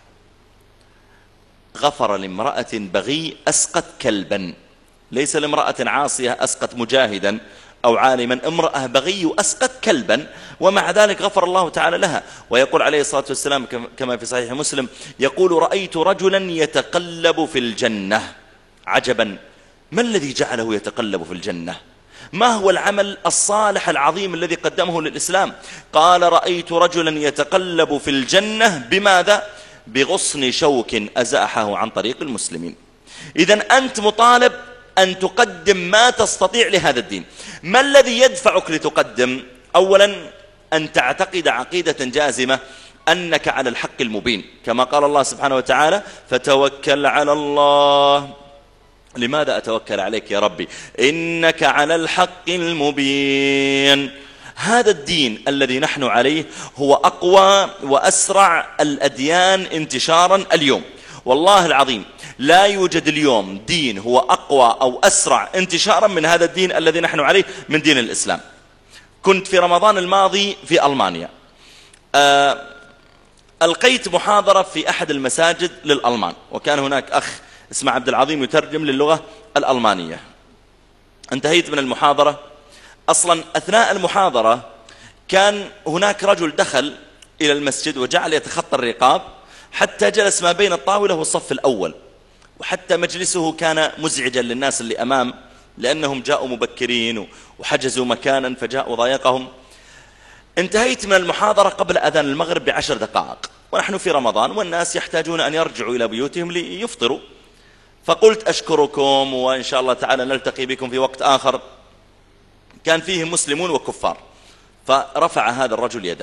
غفر لامرأة بغي أسقت كلبا، ليس لامرأة عاصية أسقت مجاهدا أو عالما، امرأة بغي أسقت كلبا، ومع ذلك غفر الله تعالى لها. ويقول عليه الصلاة والسلام كما في صحيح مسلم، يقول رأيت رجلا يتقلب في الجنة. عجبا، ما الذي جعله يتقلب في الجنة؟ ما هو العمل الصالح العظيم الذي قدمه للإسلام؟ قال رأيت رجلا يتقلب في الجنة بماذا؟ بغصن شوك أزاحه عن طريق المسلمين. إذن أنت مطالب أن تقدم ما تستطيع لهذا الدين. ما الذي يدفعك لتقدم؟ أولا أن تعتقد عقيدة جازمة أنك على الحق المبين، كما قال الله سبحانه وتعالى فتوكل على الله. لماذا أتوكل عليك يا ربي؟ إنك على الحق المبين. هذا الدين الذي نحن عليه هو أقوى وأسرع الأديان انتشارا اليوم، والله العظيم لا يوجد اليوم دين هو أقوى أو أسرع انتشارا من هذا الدين الذي نحن عليه، من دين الإسلام. كنت في رمضان الماضي في ألمانيا، ألقيت محاضرة في أحد المساجد للألمان، وكان هناك أخ اسمه عبد العظيم يترجم للغة الألمانية. انتهيت من المحاضرة، أصلا أثناء المحاضرة كان هناك رجل دخل إلى المسجد وجعل يتخطى الرقاب حتى جلس ما بين الطاولة والصف الأول، وحتى مجلسه كان مزعجا للناس اللي أمام، لأنهم جاءوا مبكرين وحجزوا مكانا فجاءوا ضايقهم. انتهيت من المحاضرة قبل أذان المغرب ب10 دقائق، ونحن في رمضان والناس يحتاجون أن يرجعوا إلى بيوتهم ليفطروا، فقلت أشكركم وإن شاء الله تعالى نلتقي بكم في وقت آخر. كان فيه مسلمون وكفار، فرفع هذا الرجل يده.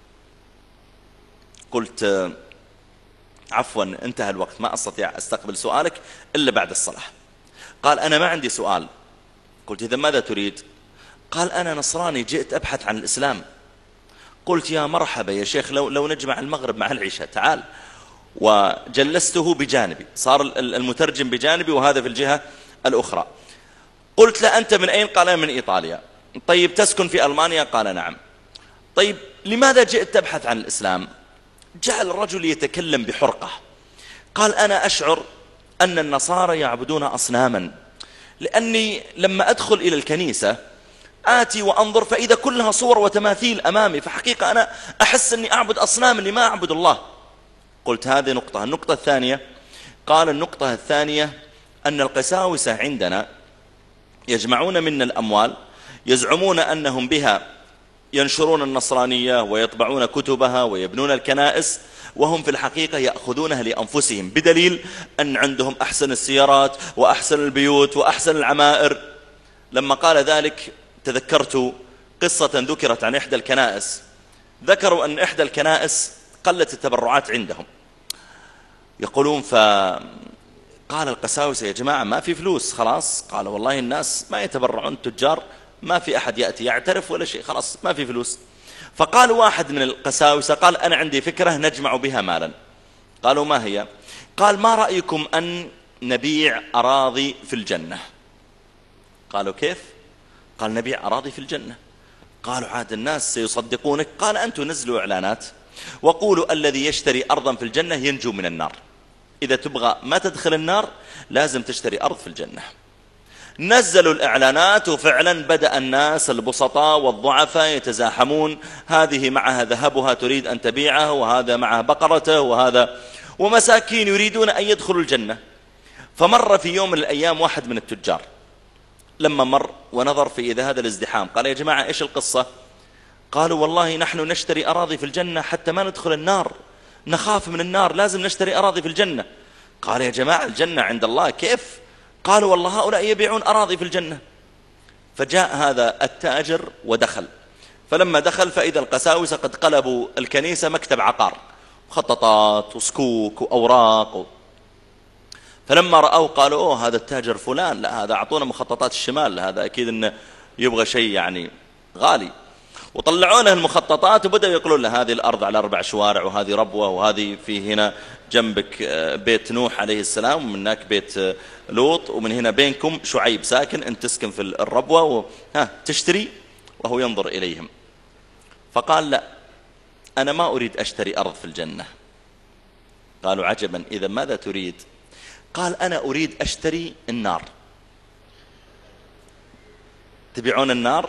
قلت عفوا انتهى الوقت، ما أستطيع أستقبل سؤالك إلا بعد الصلاة. قال أنا ما عندي سؤال. قلت إذا ماذا تريد؟ قال أنا نصراني جئت أبحث عن الإسلام. قلت يا مرحبا يا شيخ، لو نجمع المغرب مع العشاء تعال. وجلسته بجانبي، صار المترجم بجانبي وهذا في الجهة الأخرى. قلت له أنت من أين؟ قال من إيطاليا. طيب تسكن في ألمانيا؟ قال نعم. طيب لماذا جئت تبحث عن الإسلام؟ جعل الرجل يتكلم بحرقة. قال أنا أشعر أن النصارى يعبدون أصناما، لأني لما أدخل إلى الكنيسة آتي وأنظر فإذا كلها صور وتماثيل أمامي، فحقيقة أنا أحس أني أعبد أصنام اللي ما أعبد الله. قلت هذه نقطة. النقطة الثانية، قال النقطة الثانية أن القساوسة عندنا يجمعون منا الأموال، يزعمون أنهم بها ينشرون النصرانية ويطبعون كتبها ويبنون الكنائس، وهم في الحقيقة يأخذونها لأنفسهم، بدليل أن عندهم أحسن السيارات وأحسن البيوت وأحسن العمائر. لما قال ذلك تذكرت قصة ذكرت عن إحدى الكنائس. ذكروا أن إحدى الكنائس قلت التبرعات عندهم، يقولون فقال القساوسة يا جماعة ما في فلوس خلاص. قال والله الناس ما يتبرعون، التجار ما في أحد يأتي يعترف ولا شيء، خلاص ما في فلوس. فقال واحد من القساوسة قال أنا عندي فكرة نجمع بها مالا. قالوا ما هي؟ قال ما رأيكم أن نبيع أراضي في الجنة؟ قالوا كيف؟ قال نبيع أراضي في الجنة. قالوا عاد الناس سيصدقونك. قال أنتم نزلوا إعلانات وقولوا الذي يشتري أرضا في الجنة ينجو من النار. إذا تبغى ما تدخل النار لازم تشتري أرض في الجنة. نزلوا الإعلانات وفعلا بدأ الناس البسطاء والضعفاء يتزاحمون، هذه معها ذهبها تريد أن تبيعه، وهذا معها بقرته، وهذا ومساكين يريدون أن يدخلوا الجنة. فمر في يوم من الأيام واحد من التجار، لما مر ونظر في إذا هذا الازدحام قال يا جماعة إيش القصة؟ قالوا والله نحن نشتري أراضي في الجنة حتى ما ندخل النار، نخاف من النار لازم نشتري أراضي في الجنة. قال يا جماعة الجنة عند الله كيف؟ قالوا والله هؤلاء يبيعون أراضي في الجنة. فجاء هذا التاجر ودخل، فلما دخل فإذا القساوسة قد قلبوا الكنيسة مكتب عقار، مخططات وسكوك وأوراق فلما رأوا قالوا أوه هذا التاجر فلان، لا هذا أعطونا مخططات الشمال، هذا أكيد إنه يبغى شيء يعني غالي. وطلعونه المخططات وبدأوا يقولون له هذه الأرض على 4 شوارع، وهذه ربوة، وهذه في هنا جنبك بيت نوح عليه السلام، ومن هناك بيت لوط، ومن هنا بينكم شعيب ساكن، أنت تسكن في الربوة تشتري. وهو ينظر إليهم فقال لا أنا ما أريد أشتري أرض في الجنة. قالوا عجبا إذا ماذا تريد؟ قال أنا أريد أشتري النار. تبيعون النار؟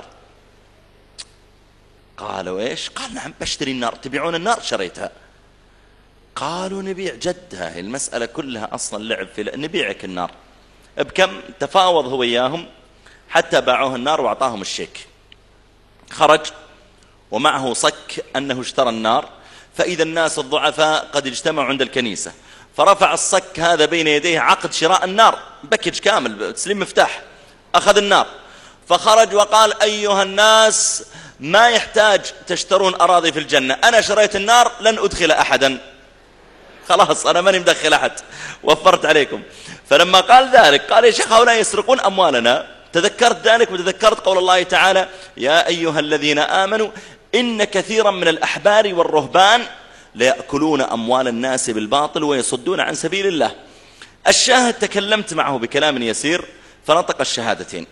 قالوا إيش؟ قال نعم بشتري النار. تبيعون النار؟ شريتها. قالوا نبيع جدها، المسألة كلها أصلا لعب في نبيعك النار. بكم؟ تفاوض هو إياهم حتى باعوه النار وأعطاهم الشيك. خرج ومعه صك أنه اشترى النار، فإذا الناس الضعفاء قد اجتمعوا عند الكنيسة، فرفع الصك هذا بين يديه عقد شراء النار، بكج كامل تسليم مفتاح، أخذ النار. فخرج وقال أيها الناس ما يحتاج تشترون أراضي في الجنة، أنا شريت النار لن أدخل أحدا، خلاص أنا ماني مدخل أحد، وفرت عليكم. فلما قال ذلك قال يا شيخ هؤلاء يسرقون أموالنا. تذكرت ذلك وتذكرت قول الله تعالى يا أيها الذين آمنوا إن كثيرا من الأحبار والرهبان ليأكلون أموال الناس بالباطل ويصدون عن سبيل الله. الشاهد تكلمت معه بكلام يسير فنطق الشهادتين،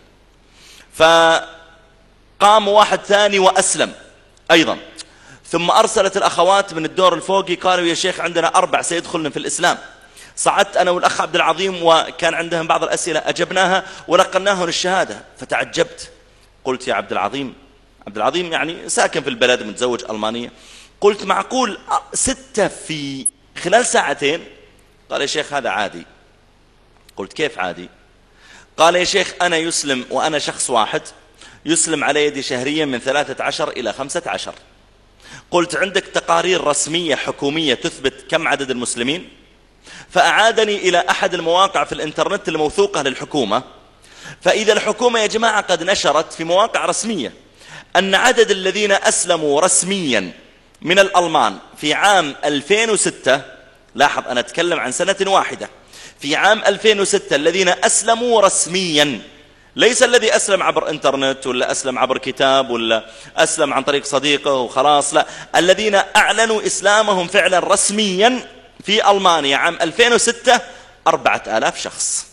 فقام واحد ثاني وأسلم أيضا، ثم أرسلت الأخوات من الدور الفوقي قالوا يا شيخ عندنا 4 سيدخلن في الإسلام. صعدت أنا والأخ عبد العظيم وكان عندهم بعض الأسئلة أجبناها ولقناهم الشهادة. فتعجبت قلت يا عبد العظيم يعني ساكن في البلد متزوج ألمانية، قلت معقول 6 في خلال 2 ساعة؟ قال يا شيخ هذا عادي. قلت كيف عادي؟ قال يا شيخ أنا يسلم وأنا شخص واحد يسلم على يدي شهريا من 13 إلى 15. قلت عندك تقارير رسمية حكومية تثبت كم عدد المسلمين؟ فأعادني إلى أحد المواقع في الإنترنت الموثوقة للحكومة، فإذا الحكومة يا جماعة قد نشرت في مواقع رسمية أن عدد الذين أسلموا رسميا من الألمان في عام 2006، لاحظ أنا أتكلم عن سنة واحدة، في عام 2006 الذين أسلموا رسميا، ليس الذي أسلم عبر إنترنت ولا أسلم عبر كتاب ولا أسلم عن طريق صديقه وخلاص، لا، الذين أعلنوا إسلامهم فعلا رسميا في ألمانيا عام 2006 4000 شخص.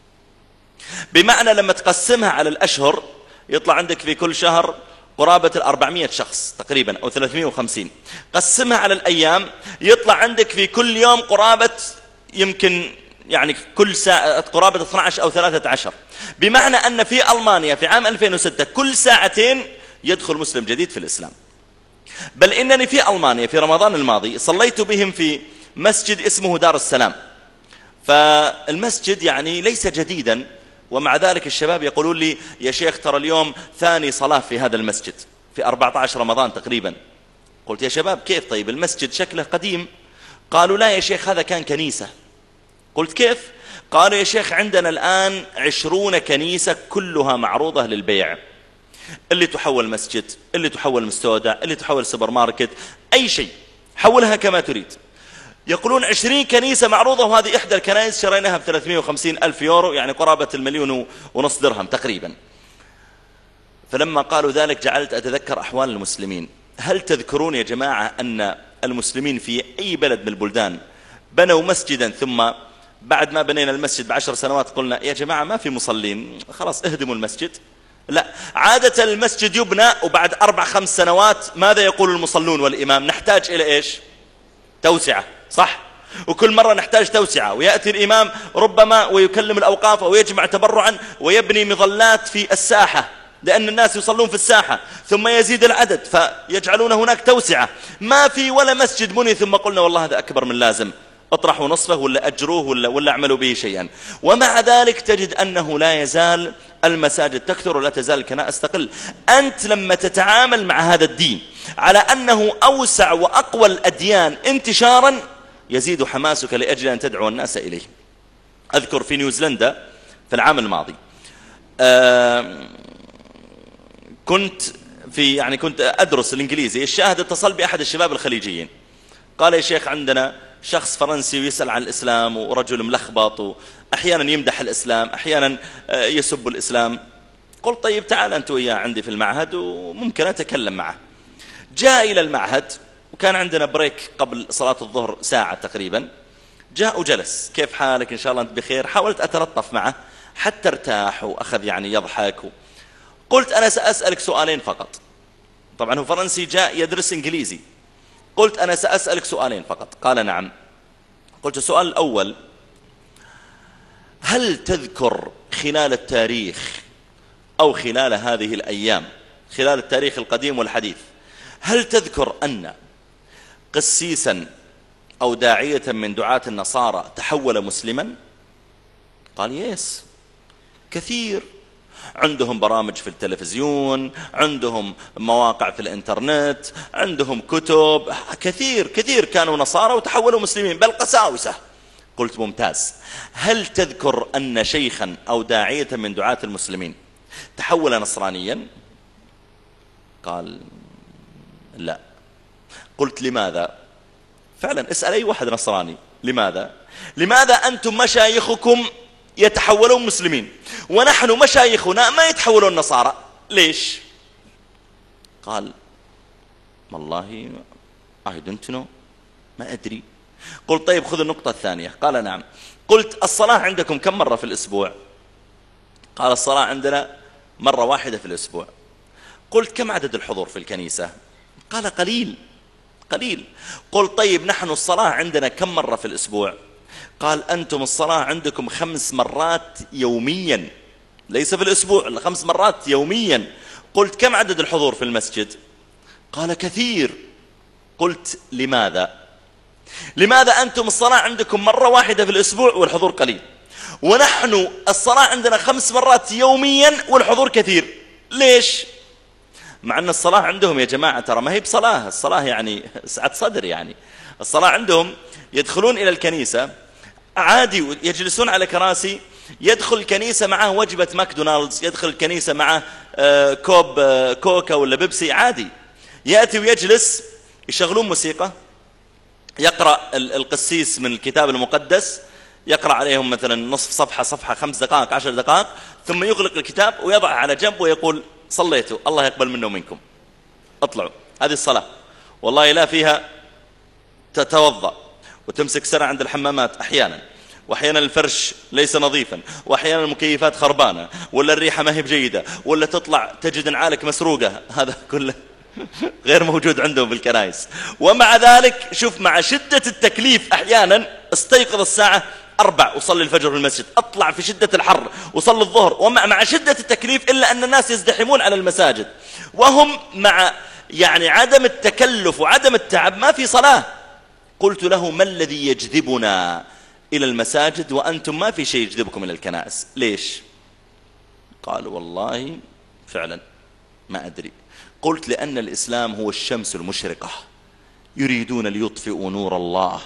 بمعنى لما تقسمها على الأشهر يطلع عندك في كل شهر قرابة 400 شخص تقريبا أو 350. قسمها على الأيام يطلع عندك في كل يوم قرابة يمكن يعني كل ساعة قرابة 12 أو 13. بمعنى أن في ألمانيا في عام 2006 كل 2 ساعة يدخل مسلم جديد في الإسلام. بل إنني في ألمانيا في رمضان الماضي صليت بهم في مسجد اسمه دار السلام، فالمسجد يعني ليس جديدا، ومع ذلك الشباب يقولون لي يا شيخ ترى اليوم ثاني صلاة في هذا المسجد في 14 رمضان تقريبا. قلت يا شباب كيف طيب المسجد شكله قديم؟ قالوا لا يا شيخ هذا كان كنيسة. قلت كيف؟ قالوا يا شيخ عندنا الآن 20 كنيسة كلها معروضة للبيع، اللي تحول مسجد، اللي تحول مستودع، اللي تحول سوبر ماركت، أي شيء حولها كما تريد. يقولون 20 كنيسة معروضة، وهذه إحدى الكنائس شريناها ب350,000 يورو يعني قرابة 1,500,000 درهم تقريبا. فلما قالوا ذلك جعلت أتذكر أحوال المسلمين. هل تذكرون يا جماعة أن المسلمين في أي بلد من البلدان بنوا مسجدا ثم بعد ما بنينا المسجد ب10 سنوات قلنا يا جماعة ما في مصلين، خلاص اهدموا المسجد. لا، عادة المسجد يبنى وبعد 4-5 سنوات ماذا يقول المصلون والإمام؟ نحتاج إلى إيش؟ توسعة، صح؟ وكل مرة نحتاج توسعة، ويأتي الإمام ربما ويكلم الأوقاف أو يجمع تبرعا ويبني مظلات في الساحة لأن الناس يصلون في الساحة، ثم يزيد العدد فيجعلون هناك توسعة. ما في ولا مسجد بني ثم قلنا والله هذا أكبر من لازم، اطرحوا نصفه ولا أجروه ولا اعملوا به شيئا. ومع ذلك تجد أنه لا يزال المساجد تكثر ولا تزال الكنائس تقل. أنت لما تتعامل مع هذا الدين على أنه أوسع وأقوى الأديان انتشارا يزيد حماسك لأجل أن تدعو الناس إليه. أذكر في نيوزيلندا في العام الماضي كنت أدرس الإنجليزي. الشاهد اتصل بأحد الشباب الخليجيين قال يا شيخ عندنا شخص فرنسي ويسأل عن الإسلام ورجل ملخبط وأحيانا يمدح الإسلام أحيانا يسب الإسلام. قلت طيب تعال أنت وياه عندي في المعهد وممكن أتكلم معه. جاء إلى المعهد وكان عندنا بريك قبل صلاة الظهر ساعة تقريبا. جاء وجلس، كيف حالك إن شاء الله أنت بخير. حاولت أتلطف معه حتى ارتاح وأخذ يضحك. قلت أنا سأسألك سؤالين فقط. طبعا هو فرنسي جاء يدرس إنجليزي. قلت أنا سأسألك سؤالين فقط. قال نعم. قلت السؤال الأول، هل تذكر خلال التاريخ أو خلال هذه الأيام، خلال التاريخ القديم والحديث، هل تذكر أن قسيسا أو داعية من دعاة النصارى تحول مسلما؟ قال يس، كثير، عندهم برامج في التلفزيون، عندهم مواقع في الانترنت، عندهم كتب، كثير كانوا نصارى وتحولوا مسلمين بل قساوسة. قلت ممتاز. هل تذكر أن شيخا أو داعية من دعاة المسلمين تحول نصرانيا؟ قال لا. قلت لماذا؟ فعلا اسأل أي واحد نصراني لماذا أنتم مشايخكم يتحولون مسلمين ونحن مشايخنا ما يتحولون نصارى؟ ليش؟ قال والله I don't know، ما أدري. قلت طيب خذ النقطة الثانية. قال نعم. قلت الصلاة عندكم كم مرة في الأسبوع؟ قال الصلاة عندنا مرة واحدة في الأسبوع. قلت كم عدد الحضور في الكنيسة؟ قال قليل. قلت طيب نحن الصلاة عندنا كم مرة في الأسبوع؟ قال أنتم الصلاة عندكم 5 مرات يوميا، ليس في الأسبوع، 5 مرات يوميا. قلت كم عدد الحضور في المسجد؟ قال كثير. قلت لماذا أنتم الصلاة عندكم مرة واحدة في الأسبوع والحضور قليل، ونحن الصلاة عندنا 5 مرات يوميا والحضور كثير؟ ليش؟ مع أن الصلاة عندهم يا جماعة ترى ما هي بصلاة، الصلاة يعني سعة صدر. الصلاة عندهم يدخلون إلى الكنيسة عادي يجلسون على كراسي، يدخل الكنيسة معه وجبة ماكدونالدز، يدخل الكنيسة معه كوب كوكا ولا بيبسي عادي. يأتي ويجلس، يشغلون موسيقى، يقرأ القسيس من الكتاب المقدس، يقرأ عليهم مثلا نصف صفحة 5 دقائق 10 دقائق، ثم يغلق الكتاب ويضع على جنب ويقول صليتوا الله يقبل منا ومنكم، اطلعوا. هذه الصلاة والله لا فيها تتوضأ وتمسك سرعة عند الحمامات أحيانا، وأحيانا الفرش ليس نظيفا، وأحيانا المكيفات خربانة، ولا الريحة ما هي بجيدة، ولا تطلع تجد نعالك مسروقة. هذا كله غير موجود عندهم في الكنائس. ومع ذلك شوف مع شدة التكليف أحيانا استيقظ الساعة 4 وصلي الفجر في المسجد، أطلع في شدة الحر وصلي الظهر، ومع شدة التكليف إلا أن الناس يزدحمون على المساجد، وهم مع عدم التكلف وعدم التعب ما في صلاة. قلت له ما الذي يجذبنا إلى المساجد وأنتم ما في شيء يجذبكم إلى الكنائس؟ ليش؟ قال والله فعلا ما أدري. قلت لأن الإسلام هو الشمس المشرقة، يريدون ليطفئوا نور الله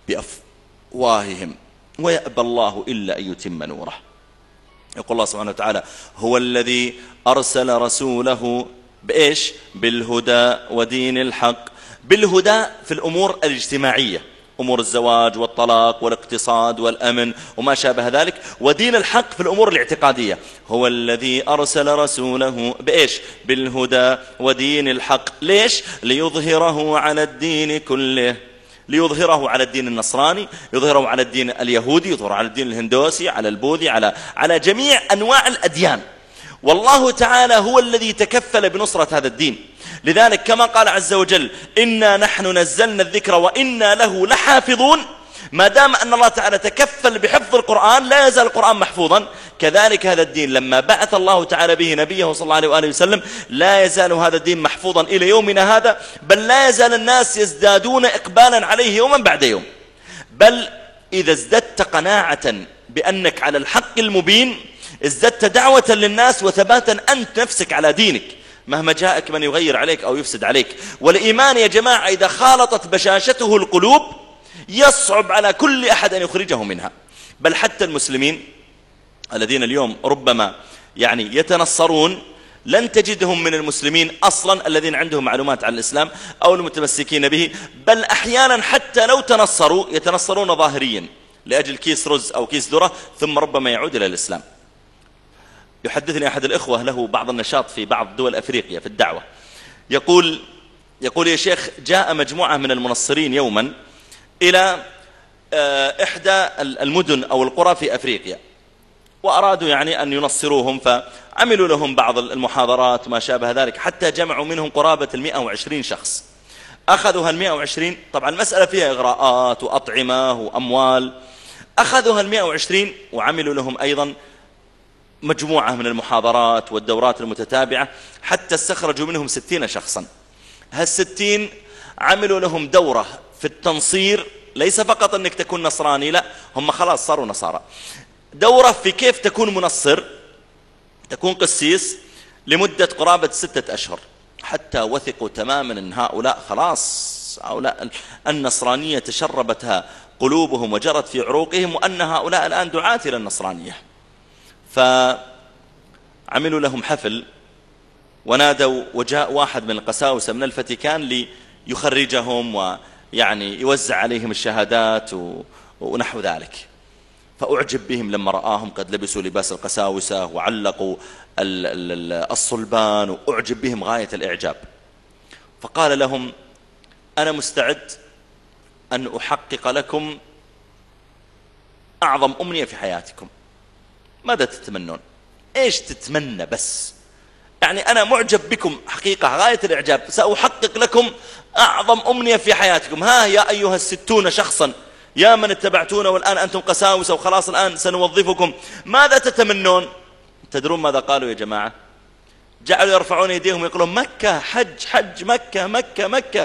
بأفواههم ويأبى الله إلا أن يتم نوره. يقول الله سبحانه وتعالى هو الذي أرسل رسوله بإيش؟ بالهدى ودين الحق. بالهدى في الأمور الاجتماعية، أمور الزواج والطلاق والاقتصاد والأمن وما شابه ذلك، ودين الحق في الأمور الاعتقادية. هو الذي أرسل رسوله بإيش؟ بالهدى ودين الحق. ليش؟ ليظهره على الدين كله. ليظهره على الدين النصراني، يظهره على الدين اليهودي، يظهره على الدين الهندوسي، على البوذي، على جميع أنواع الأديان. والله تعالى هو الذي تكفل بنصرة هذا الدين. لذلك كما قال عز وجل: إنا نحن نزلنا الذكر وإنا له لحافظون. ما دام أن الله تعالى تكفل بحفظ القرآن لا يزال القرآن محفوظا. كذلك هذا الدين لما بعث الله تعالى به نبيه صلى الله عليه وآله وسلم لا يزال هذا الدين محفوظا إلى يومنا هذا، بل لا يزال الناس يزدادون إقبالا عليه يوما بعد يوم. بل إذا ازددت قناعة بأنك على الحق المبين ازددت دعوة للناس وثباتا أنت نفسك على دينك مهما جاءك من يغير عليك أو يفسد عليك. والإيمان يا جماعة إذا خالطت بشاشته القلوب يصعب على كل أحد أن يخرجه منها. بل حتى المسلمين الذين اليوم ربما يتنصرون لن تجدهم من المسلمين أصلا الذين عندهم معلومات عن الإسلام أو المتمسكين به. بل أحيانا حتى لو تنصروا يتنصرون ظاهريا لأجل كيس رز أو كيس ذرة ثم ربما يعود إلى الإسلام. يحدثني أحد الإخوة له بعض النشاط في بعض دول أفريقيا في الدعوة، يقول يا شيخ جاء مجموعة من المنصرين يوما إلى إحدى المدن أو القرى في أفريقيا وأرادوا أن ينصروهم، فعملوا لهم بعض المحاضرات ما شابه ذلك حتى جمعوا منهم قرابة 120 شخص. أخذوا 120، طبعا المسألة فيها إغراءات وأطعمة وأموال، أخذوا 120 وعملوا لهم أيضا مجموعة من المحاضرات والدورات المتتابعة حتى استخرجوا منهم 60 شخصا. هال60 عملوا لهم دورة في التنصير، ليس فقط أنك تكون نصراني، لا هم خلاص صاروا نصارى. دورة في كيف تكون منصر، تكون قسيس لمدة قرابة 6 أشهر حتى وثقوا تماما أن هؤلاء خلاص هؤلاء النصرانية تشربتها قلوبهم وجرت في عروقهم وأن هؤلاء الآن دعاة إلى النصرانية. فعملوا لهم حفل ونادوا، وجاء واحد من القساوسة من الفاتيكان ليخرجهم يوزع عليهم الشهادات ونحو ذلك. فأعجب بهم لما رآهم قد لبسوا لباس القساوسة وعلقوا الصلبان، وأعجب بهم غاية الإعجاب. فقال لهم: أنا مستعد أن أحقق لكم أعظم أمنية في حياتكم. ماذا تتمنون؟ إيش تتمنى بس؟ أنا معجب بكم حقيقة غاية الإعجاب، سأحقق لكم أعظم أمنية في حياتكم. ها يا أيها 60 شخصا يا من اتبعتونا والآن أنتم قساوسة وخلاص الآن سنوظفكم، ماذا تتمنون؟ تدرون ماذا قالوا يا جماعة؟ جعلوا يرفعون يديهم يقولون: مكة، حج حج، مكة مكة مكة.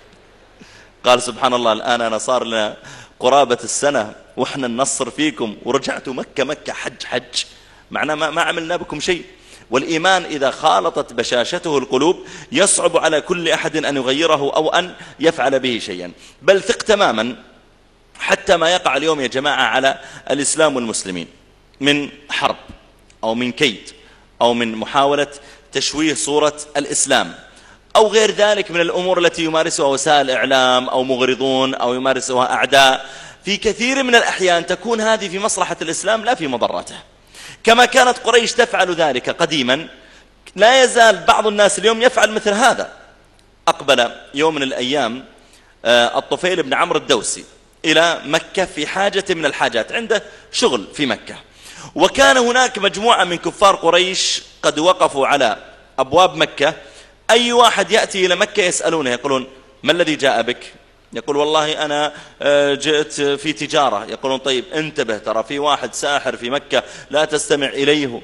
قال سبحان الله، الآن أنا صار لنا قرابة السنة وإحنا ننصر فيكم ورجعتوا مكة مكة حج حج، معناه ما عملنا بكم شيء. والإيمان إذا خالطت بشاشته القلوب يصعب على كل أحد أن يغيره أو أن يفعل به شيئا. بل ثق تماما حتى ما يقع اليوم يا جماعة على الإسلام والمسلمين من حرب أو من كيد أو من محاولة تشويه صورة الإسلام أو غير ذلك من الأمور التي يمارسها وسائل الإعلام أو مغرضون أو يمارسها أعداء، في كثير من الأحيان تكون هذه في مصلحة الإسلام لا في مضرته. كما كانت قريش تفعل ذلك قديما، لا يزال بعض الناس اليوم يفعل مثل هذا. أقبل يوم من الأيام الطفيل بن عمرو الدوسي إلى مكة في حاجة من الحاجات، عنده شغل في مكة، وكان هناك مجموعة من كفار قريش قد وقفوا على أبواب مكة. أي واحد يأتي إلى مكة يسألونه يقولون: ما الذي جاء بك؟ يقول: والله أنا جئت في تجارة. يقولون: طيب انتبه، ترى في واحد ساحر في مكة لا تستمع إليه.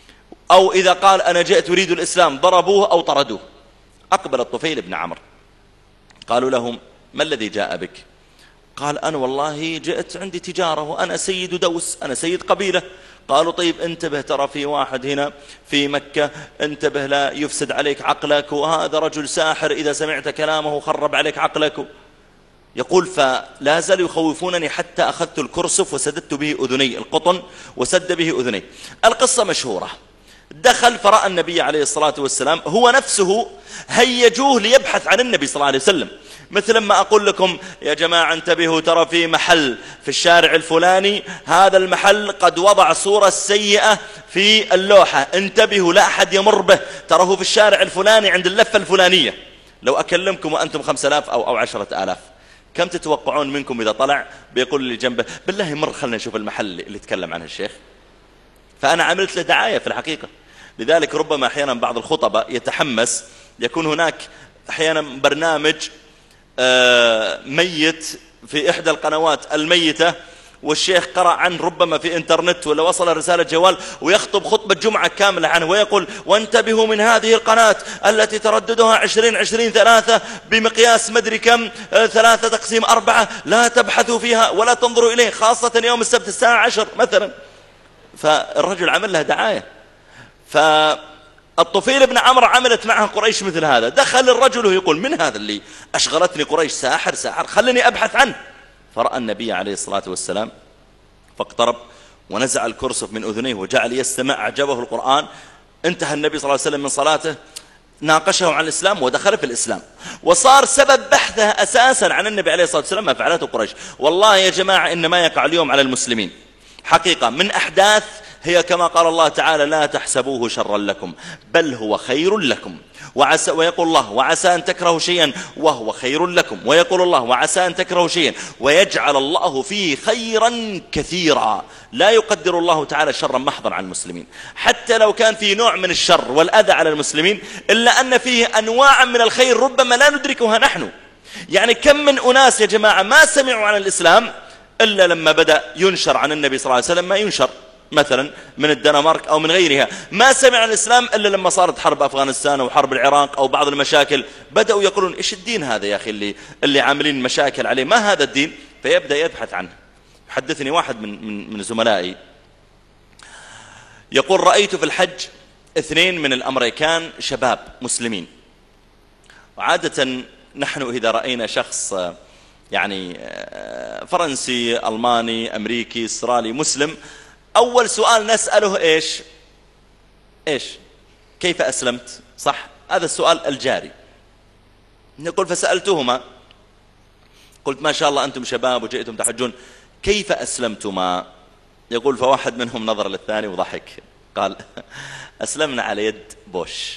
أو إذا قال أنا جئت أريد الإسلام ضربوه أو طردوه. أقبل الطفيل بن عمرو، قالوا لهم: ما الذي جاء بك؟ قال: أنا والله جئت عندي تجارة وأنا سيد دوس، أنا سيد قبيلة. قالوا: طيب انتبه، ترى في واحد هنا في مكة، انتبه لا يفسد عليك عقلك، وهذا رجل ساحر إذا سمعت كلامه خرب عليك عقلك. يقول: فلا زالوا يخوفونني حتى أخذت الكرسف وسددت به أذني، القطن وسد به أذني. القصة مشهورة. دخل فرأى النبي عليه الصلاة والسلام، هو نفسه هيجوه ليبحث عن النبي صلى الله عليه وسلم. مثل ما أقول لكم يا جماعة انتبهوا، ترى في محل في الشارع الفلاني، هذا المحل قد وضع صورة سيئة في اللوحة، انتبهوا لا أحد يمر به، تراه في الشارع الفلاني عند اللفة الفلانية. لو أكلمكم وأنتم 5000 أو 10,000، كم تتوقعون منكم إذا طلع بيقول اللي جنبه بالله مر خلنا نشوف المحل اللي تكلم عنه الشيخ؟ فأنا عملت له دعاية في الحقيقة. لذلك ربما أحيانا بعض الخطباء يتحمس، يكون هناك أحيانا برنامج ميت في إحدى القنوات الميتة، والشيخ قرأ عنه ربما في إنترنت ولا وصل رسالة جوال، ويخطب خطبة جمعة كاملة عنه ويقول وانتبهوا من هذه القناة التي ترددها 20-20-3 بمقياس مدري كم 3/4، لا تبحثوا فيها ولا تنظروا إليه، خاصة يوم السبت الساعة 10 مثلا. فالرجل عمل له دعاية. فالطفيل بن عمرو عملت معه قريش مثل هذا. دخل الرجل ويقول من هذا اللي أشغلتني قريش؟ ساحر خلني أبحث عنه. فرأى النبي عليه الصلاة والسلام فاقترب ونزع الكرسف من أذنيه وجعل يستمع، عجبه القرآن. انتهى النبي صلى الله عليه وسلم من صلاته، ناقشه عن الإسلام ودخل في الإسلام، وصار سبب بحثه أساسا عن النبي عليه الصلاة والسلام ما فعلته قريش. والله يا جماعة إن ما يقع اليوم على المسلمين حقيقة من أحداث هي كما قال الله تعالى لا تحسبوه شرا لكم بل هو خير لكم، ويقول الله وعسى أن تكرهوا شيئا وهو خير لكم، ويقول الله وعسى أن تكرهوا شيئا ويجعل الله فيه خيرا كثيرا. لا يقدر الله تعالى شرا محضا عن المسلمين، حتى لو كان فيه نوع من الشر والأذى على المسلمين، إلا أن فيه أنواع من الخير ربما لا ندركها نحن. يعني كم من أناس يا جماعة ما سمعوا عن الإسلام إلا لما بدأ ينشر عن النبي صلى الله عليه وسلم ما ينشر، مثلا من الدنمارك أو من غيرها. ما سمع عن الإسلام إلا لما صارت حرب أفغانستان أو حرب العراق أو بعض المشاكل، بدأوا يقولون إيش الدين هذا يا أخي اللي عاملين مشاكل عليه، ما هذا الدين؟ فيبدأ يبحث عنه. حدثني واحد من زملائي يقول رأيت في الحج 2 من الأمريكان شباب مسلمين. وعادة نحن إذا رأينا شخص يعني فرنسي ألماني أمريكي استرالي مسلم، أول سؤال نسأله إيش كيف أسلمت؟ صح؟ هذا السؤال الجاري. نقول فسألتهما قلت ما شاء الله أنتم شباب وجئتم تحجون، كيف أسلمتما؟ يقول فواحد منهم نظر للثاني وضحك قال أسلمنا على يد بوش.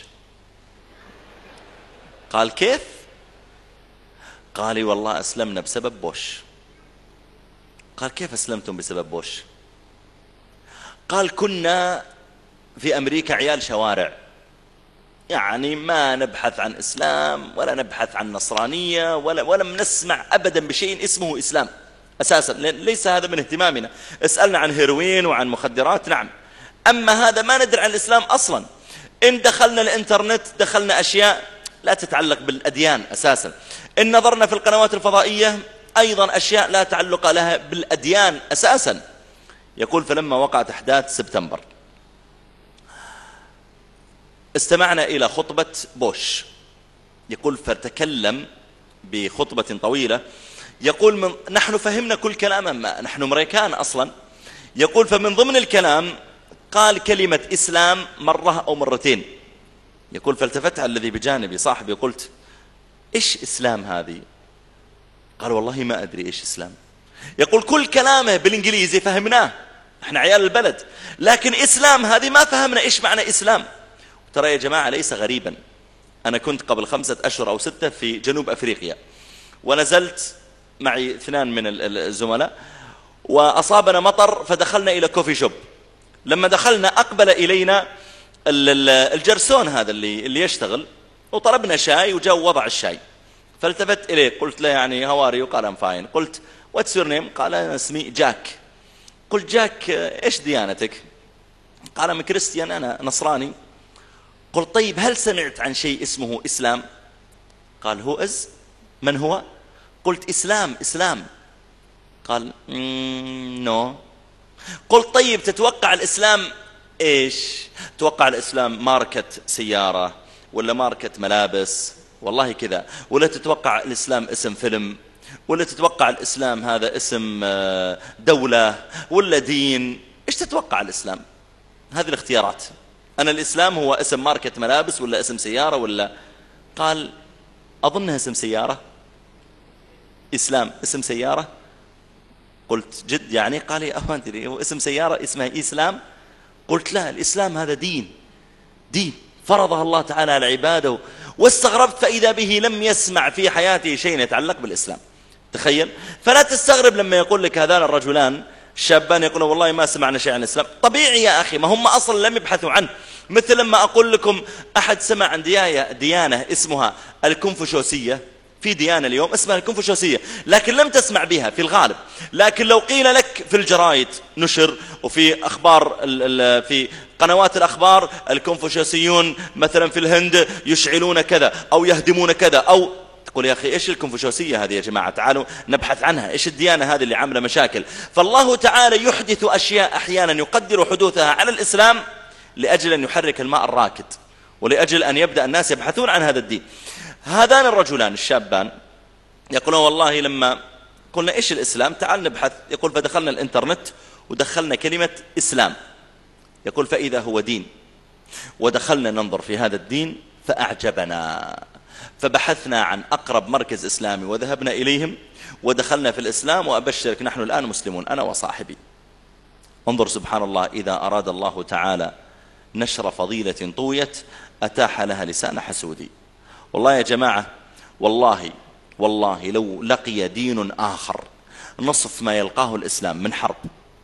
قال كيف؟ قال والله أسلمنا بسبب بوش. قال كيف أسلمتم بسبب بوش؟ قال كنا في أمريكا عيال شوارع، يعني ما نبحث عن إسلام ولا نبحث عن نصرانية ولم نسمع أبدا بشيء اسمه إسلام أساسا، ليس هذا من اهتمامنا. اسألنا عن هيروين وعن مخدرات نعم، أما هذا ما ندري عن الإسلام أصلا. إن دخلنا الإنترنت دخلنا أشياء لا تتعلق بالأديان أساسا، إن نظرنا في القنوات الفضائية أيضا أشياء لا تعلق لها بالأديان أساسا. يقول فلما وقعت أحداث سبتمبر استمعنا إلى خطبة بوش. يقول فتكلم بخطبة طويلة. يقول نحن فهمنا كل كلام، ما نحن أمريكان أصلا. يقول فمن ضمن الكلام قال كلمة إسلام مرة أو مرتين. يقول فالتفت على الذي بجانبي صاحبي قلت إيش إسلام هذه؟ قال والله ما أدري إيش إسلام. يقول كل كلامه بالإنجليزي فهمناه، احنا عيال البلد، لكن إسلام هذه ما فهمنا إيش معنى إسلام. ترى يا جماعة ليس غريبا، أنا كنت قبل 5 أشهر أو 6 في جنوب أفريقيا، ونزلت معي 2 من الزملاء وأصابنا مطر، فدخلنا إلى كوفي شوب. لما دخلنا أقبل إلينا الجرسون هذا اللي يشتغل، وطلبنا شاي وجاء وضع الشاي. فالتفت إليه قلت له يعني هواري؟ قال أم فاين. قلت واتس يور نيم؟ قال أنا اسمي جاك. قلت جاك إيش ديانتك؟ قال أنا كريستيان، أنا نصراني. قلت طيب هل سمعت عن شيء اسمه إسلام؟ قال هو من هو؟ قلت إسلام. قال نو. قلت طيب تتوقع الإسلام إيش؟ توقع الإسلام ماركة سيارة ولا ماركة ملابس؟ والله كذا. ولا تتوقع الإسلام اسم فيلم؟ ولا تتوقع الإسلام هذا اسم دولة ولا دين؟ إيش تتوقع الإسلام؟ هذه الاختيارات. أنا الإسلام هو اسم ماركة ملابس ولا اسم سيارة ولا؟ قال أظنها اسم سيارة. إسلام اسم سيارة؟ قلت جد يعني؟ قال لي ما أدري، هو اسم سيارة اسمها إسلام؟ قلت لا، الإسلام هذا دين فرضها الله تعالى على عباده. واستغربت فإذا به لم يسمع في حياته شيء يتعلق بالإسلام. تخيل. فلا تستغرب لما يقول لك هذان الرجلان الشابان يقولون والله ما سمعنا شيء عن الإسلام. طبيعي يا أخي، ما هم أصلا لم يبحثوا عنه. مثل لما أقول لكم أحد سمع عن ديانة اسمها الكونفوشيوسية، في ديانة اليوم اسمها الكونفوشيوسية، لكن لم تسمع بها في الغالب. لكن لو قيل لك في الجرايد نشر وفي أخبار في قنوات الأخبار الكونفوشيوسيون مثلا في الهند يشعلون كذا أو يهدمون كذا، أو تقول يا أخي إيش الكونفوشيوسية هذه يا جماعة، تعالوا نبحث عنها، إيش الديانة هذه اللي عاملة مشاكل. فالله تعالى يحدث أشياء أحيانا يقدر حدوثها على الإسلام لأجل أن يحرك الماء الراكد، ولأجل أن يبدأ الناس يبحثون عن هذا الدين. هذان الرجلان الشابان يقولون والله لما قلنا إيش الإسلام تعال نبحث، يقول فدخلنا الإنترنت ودخلنا كلمة إسلام، يقول فإذا هو دين، ودخلنا ننظر في هذا الدين فأعجبنا، فبحثنا عن أقرب مركز إسلامي وذهبنا إليهم ودخلنا في الإسلام، وأبشرك نحن الآن مسلمون أنا وصاحبي. انظر سبحان الله، إذا أراد الله تعالى نشر فضيلة طويت أتاح لها لسان حسودي. والله يا جماعة، والله لو لقي دين آخر نصف ما يلقاه الإسلام من حرب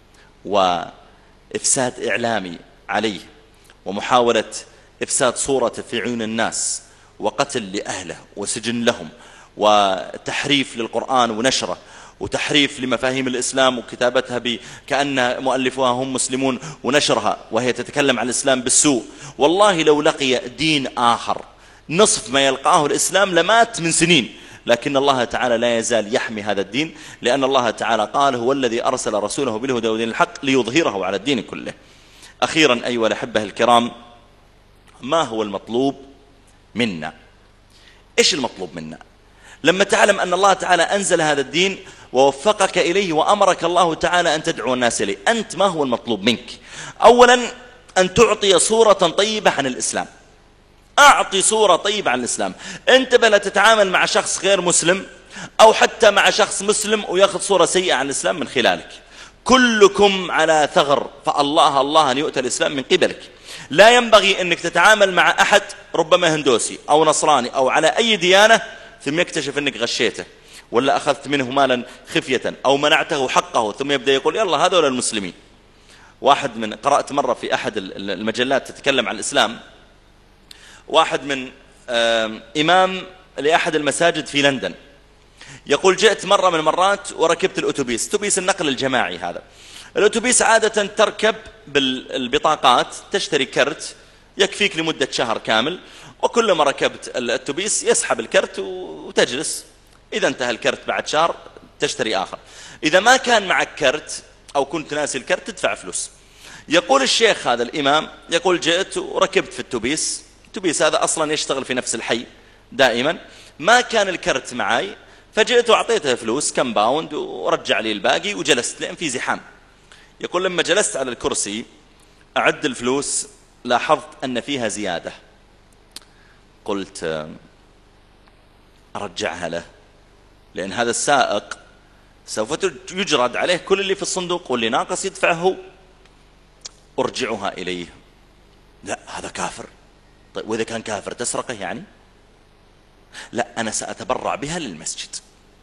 وإفساد إعلامي عليه ومحاولة إفساد صورته في عيون الناس وقتل لأهله وسجن لهم وتحريف للقرآن ونشره وتحريف لمفاهيم الإسلام وكتابتها كأن مؤلفوها هم مسلمون ونشرها وهي تتكلم عن الإسلام بالسوء، والله لو لقي دين آخر نصف ما يلقاه الإسلام لمات من سنين. لكن الله تعالى لا يزال يحمي هذا الدين، لأن الله تعالى قال هو الذي أرسل رسوله بالهدى ودين الحق ليظهره على الدين كله. أخيرا أيها الأحبة الكرام، ما هو المطلوب منا؟ إيش المطلوب منا لما تعلم أن الله تعالى أنزل هذا الدين ووفقك إليه وأمرك الله تعالى أن تدعو الناس إليه؟ أنت ما هو المطلوب منك؟ أولا أن تعطي صورة طيبة عن الإسلام. أعطي صورة طيبة عن الإسلام. انتبه لا تتعامل مع شخص غير مسلم أو حتى مع شخص مسلم ويأخذ صورة سيئة عن الإسلام من خلالك. كلكم على ثغر، فالله أن يؤتى الإسلام من قبلك. لا ينبغي أنك تتعامل مع أحد ربما هندوسي أو نصراني أو على أي ديانة ثم يكتشف أنك غشيته ولا أخذت منه مالا خفية أو منعته حقه ثم يبدأ يقول يلا هذول المسلمين. قرأت مرة في أحد المجلات تتكلم عن الإسلام، واحد من إمام لأحد المساجد في لندن يقول جئت مرة من المرات وركبت الأتوبيس، أتوبيس النقل الجماعي هذا. الأتوبيس عادة تركب بالبطاقات، تشتري كرت يكفيك لمدة شهر كامل، وكل ما ركبت الأتوبيس يسحب الكرت وتجلس، إذا انتهى الكرت بعد شهر تشتري آخر. إذا ما كان معك كرت أو كنت ناسي الكرت تدفع فلوس. يقول الشيخ هذا الإمام يقول جئت وركبت في الأتوبيس هذا أصلا يشتغل في نفس الحي دائما، ما كان الكرت معي، فجئت وأعطيته فلوس كم باوند ورجع لي الباقي وجلست لأن في زحام. يقول لما جلست على الكرسي أعد الفلوس لاحظت أن فيها زيادة، قلت أرجعها له، لأن هذا السائق سوف يجرد عليه كل اللي في الصندوق واللي ناقص يدفعه، أرجعها إليه. لا هذا كافر. طيب وإذا كان كافر تسرقه يعني؟ لا أنا سأتبرع بها للمسجد.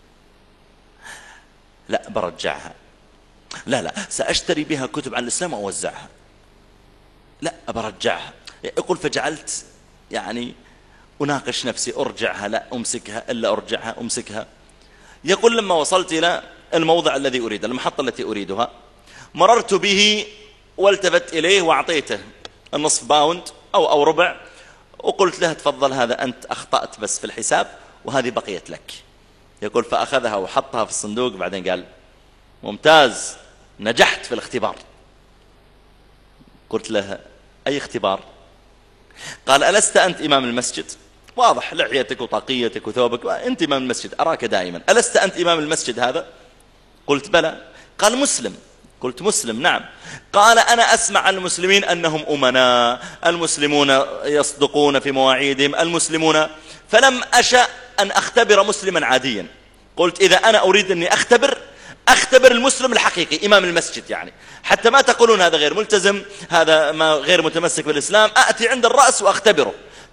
لا برجعها. لا سأشتري بها كتب عن الإسلام وأوزعها. لا برجعها. يقول فجعلت يعني أناقش نفسي، أرجعها لا أمسكها، إلا أرجعها أمسكها. يقول لما وصلت إلى الموضع الذي أريد، المحطة التي أريدها، مررت به والتفت إليه وأعطيته النصف باوند أو ربع، وقلت له تفضل هذا أنت أخطأت بس في الحساب وهذه بقيت لك. يقول فأخذها وحطها في الصندوق، بعدين قال ممتاز نجحت في الاختبار. قلت له أي اختبار؟ قال ألست أنت إمام المسجد؟ واضح لحيتك وطاقيتك وثوبك، أنت إمام المسجد أراك دائما، ألست أنت إمام المسجد هذا؟ قلت بلى. قال مسلم؟ قلت مسلم نعم. قال أنا أسمع عن المسلمين أنهم أمناء، المسلمون يصدقون في مواعيدهم، المسلمون، فلم أشأ أن أختبر مسلما عاديا. قلت إذا أنا أريد أني أختبر المسلم الحقيقي إمام المسجد، يعني حتى ما تقولون هذا غير ملتزم، هذا ما غير متمسك بالإسلام، أأتي عند الرأس وأختبره.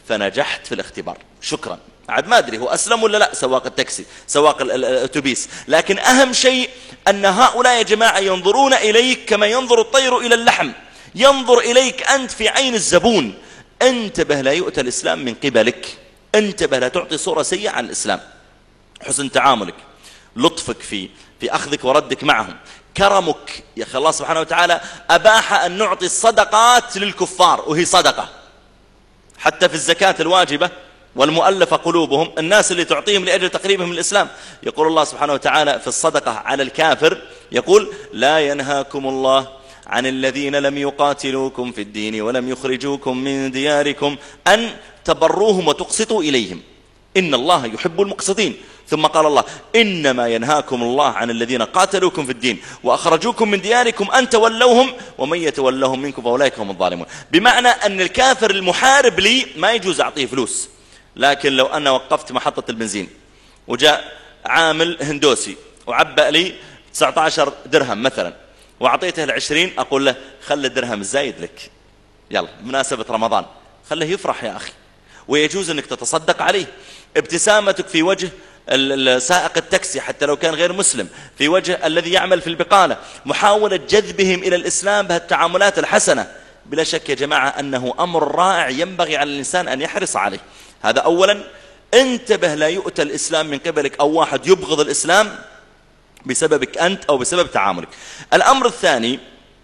فنجحت في الاختبار، شكرا. عاد ما أدري هو أسلم ولا لا، سواق التاكسي سواق الأتوبيس، لكن أهم شيء أن هؤلاء يا جماعة ينظرون إليك كما ينظر الطير إلى اللحم، ينظر إليك أنت في عين الزبون. انتبه لا يؤتى الإسلام من قبلك، انتبه لا تعطي صورة سيئة عن الإسلام. حسن تعاملك، لطفك في أخذك وردك معهم، كرمك. يا أخي الله سبحانه وتعالى أباح أن نعطي الصدقات للكفار وهي صدقة، حتى في الزكاة الواجبة والمؤلفة قلوبهم، الناس اللي تعطيهم لأجل تقريبهم من الإسلام. يقول الله سبحانه وتعالى في الصدقة على الكافر، يقول لا ينهاكم الله عن الذين لم يقاتلوكم في الدين ولم يخرجوكم من دياركم أن تبروهم وتقسطوا إليهم إن الله يحب المقسطين. ثم قال الله إنما ينهاكم الله عن الذين قاتلوكم في الدين وأخرجوكم من دياركم أن تولوهم ومن يتولهم منكم فأولئك هم الظالمون. بمعنى أن الكافر المحارب لي ما يجوز أعطيه فلوس، لكن لو أنا وقفت محطة البنزين وجاء عامل هندوسي وعبأ لي 19 درهم مثلا وأعطيته 20، أقول له خلي الدرهم الزايد لك، يلا بمناسبة رمضان خله يفرح يا أخي، ويجوز أنك تتصدق عليه. ابتسامتك في وجه سائق التاكسي حتى لو كان غير مسلم، في وجه الذي يعمل في البقالة، محاولة جذبهم إلى الإسلام بهالتعاملات الحسنة، بلا شك يا جماعة أنه أمر رائع ينبغي على الإنسان أن يحرص عليه. هذا أولا. انتبه لا يؤتى الإسلام من قبلك أو واحد يبغض الإسلام بسببك أنت أو بسبب تعاملك. الأمر الثاني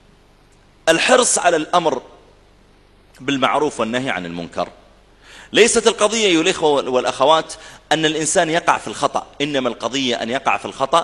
الحرص على الأمر بالمعروف والنهي عن المنكر. ليست القضية أيها الإخوة والأخوات أن الإنسان يقع في الخطأ، إنما القضية أن يقع في الخطأ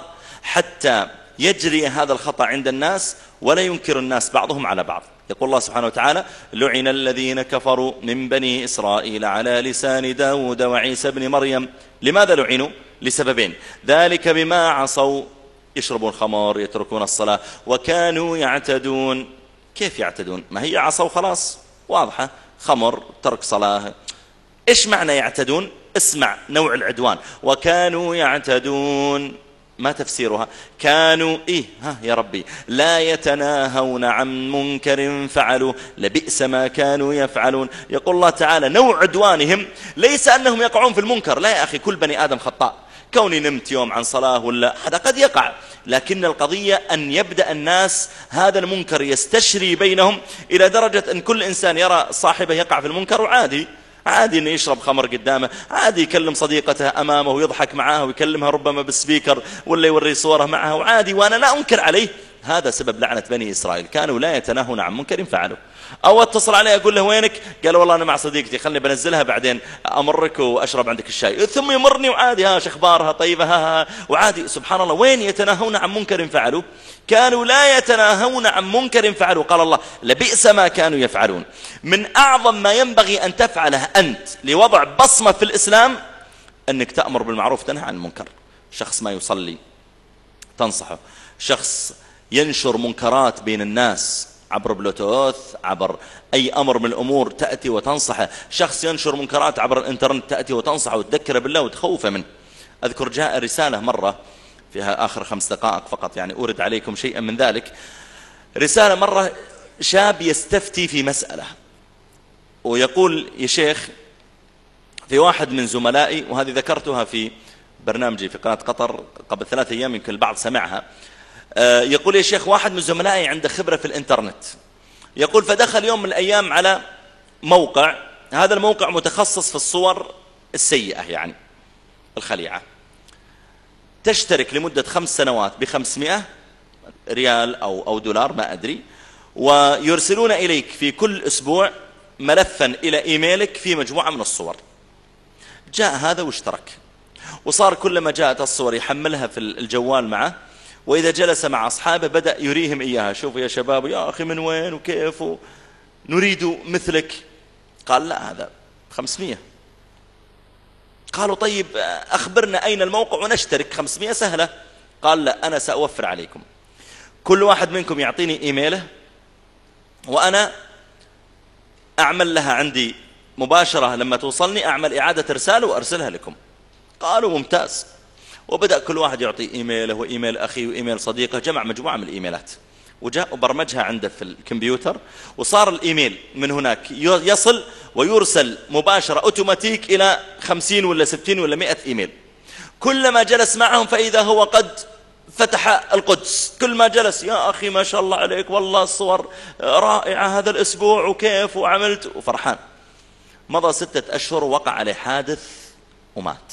حتى يجري هذا الخطأ عند الناس ولا ينكر الناس بعضهم على بعض. يقول الله سبحانه وتعالى لعن الذين كفروا من بني إسرائيل على لسان داود وعيسى بن مريم. لماذا لعنوا؟ لسببين، ذلك بما عصوا يشربون خمر يتركون الصلاة وكانوا يعتدون. كيف يعتدون؟ ما هي عصوا خلاص واضحة، خمر ترك صلاة. إيش معنى يعتدون؟ اسمع نوع العدوان، وكانوا يعتدون. ما تفسيرها؟ كانوا يا ربي لا يتناهون عن منكر فعلوا لبئس ما كانوا يفعلون. يقول الله تعالى نوع عدوانهم ليس أنهم يقعون في المنكر، لا يا أخي كل بني آدم خطاء، كوني نمت يوم عن صلاة ولا هذا قد يقع، لكن القضية أن يبدأ الناس هذا المنكر يستشري بينهم إلى درجة أن كل إنسان يرى صاحبه يقع في المنكر وعادي أنه يشرب خمر قدامه، عادي يكلم صديقته أمامه ويضحك معها ويكلمها ربما بالسبيكر ولا يوري صوره معها وعادي، وأنا لا أنكر عليه. هذا سبب لعنة بني إسرائيل، كانوا لا يتناهون عن منكر فعلوا. أو اتصل عليه أقول له وينك؟ قال والله أنا مع صديقتي خلني بنزلها بعدين أمرك وأشرب عندك الشاي، ثم يمرني وعادي شو أخبارها طيبة وعادي. سبحان الله، وين يتناهون عن منكر فعلوا؟ كانوا لا يتناهون عن منكر فعلوا. قال الله لبئس ما كانوا يفعلون. من أعظم ما ينبغي أن تفعله أنت لوضع بصمة في الإسلام أنك تأمر بالمعروف تنهى عن المنكر. شخص ما يصلي تنصحه، شخص ينشر منكرات بين الناس عبر بلوتوث عبر أي أمر من الأمور تأتي وتنصحه، شخص ينشر منكرات عبر الإنترنت تأتي وتنصحه وتذكره بالله وتخوفه منه. أذكر جاء رسالة مرة فيها آخر 5 دقائق فقط يعني أورد عليكم شيئا من ذلك. رسالة مرة شاب يستفتي في مسألة ويقول يا شيخ في واحد من زملائي، وهذه ذكرتها في برنامجي في قناة قطر قبل 3 أيام يمكن البعض سمعها، يقول يا شيخ واحد من زملائي عنده خبرة في الإنترنت، يقول فدخل يوم من الأيام على موقع، هذا الموقع متخصص في الصور السيئة يعني الخليعة، تشترك لمدة 5 سنوات ب500 ريال أو دولار ما أدري، ويرسلون إليك في كل أسبوع ملفا إلى إيميلك في مجموعة من الصور. جاء هذا واشترك، وصار كلما جاءت الصور يحملها في الجوال معه، وإذا جلس مع أصحابه بدأ يريهم إياها، شوفوا يا شباب يا أخي من وين وكيف نريد مثلك. قال لا هذا 500. قالوا طيب أخبرنا أين الموقع ونشترك، 500 سهلة. قال لا أنا سأوفر عليكم، كل واحد منكم يعطيني إيميله وأنا أعمل لها عندي مباشرة، لما توصلني أعمل إعادة إرسال وأرسلها لكم. قالوا ممتاز. وبدأ كل واحد يعطي إيميله وإيميل أخي وإيميل صديقه، جمع مجموعة من الإيميلات وجاء وبرمجها عنده في الكمبيوتر، وصار الإيميل من هناك يصل ويرسل مباشرة أوتوماتيك إلى 50 ولا 60 ولا 100 إيميل. كلما جلس معهم فإذا هو قد فتح القدس. كل ما جلس يا أخي ما شاء الله عليك، والله الصور رائعة هذا الأسبوع وكيف وعملت، وفرحان. مضى 6 أشهر ووقع عليه حادث ومات.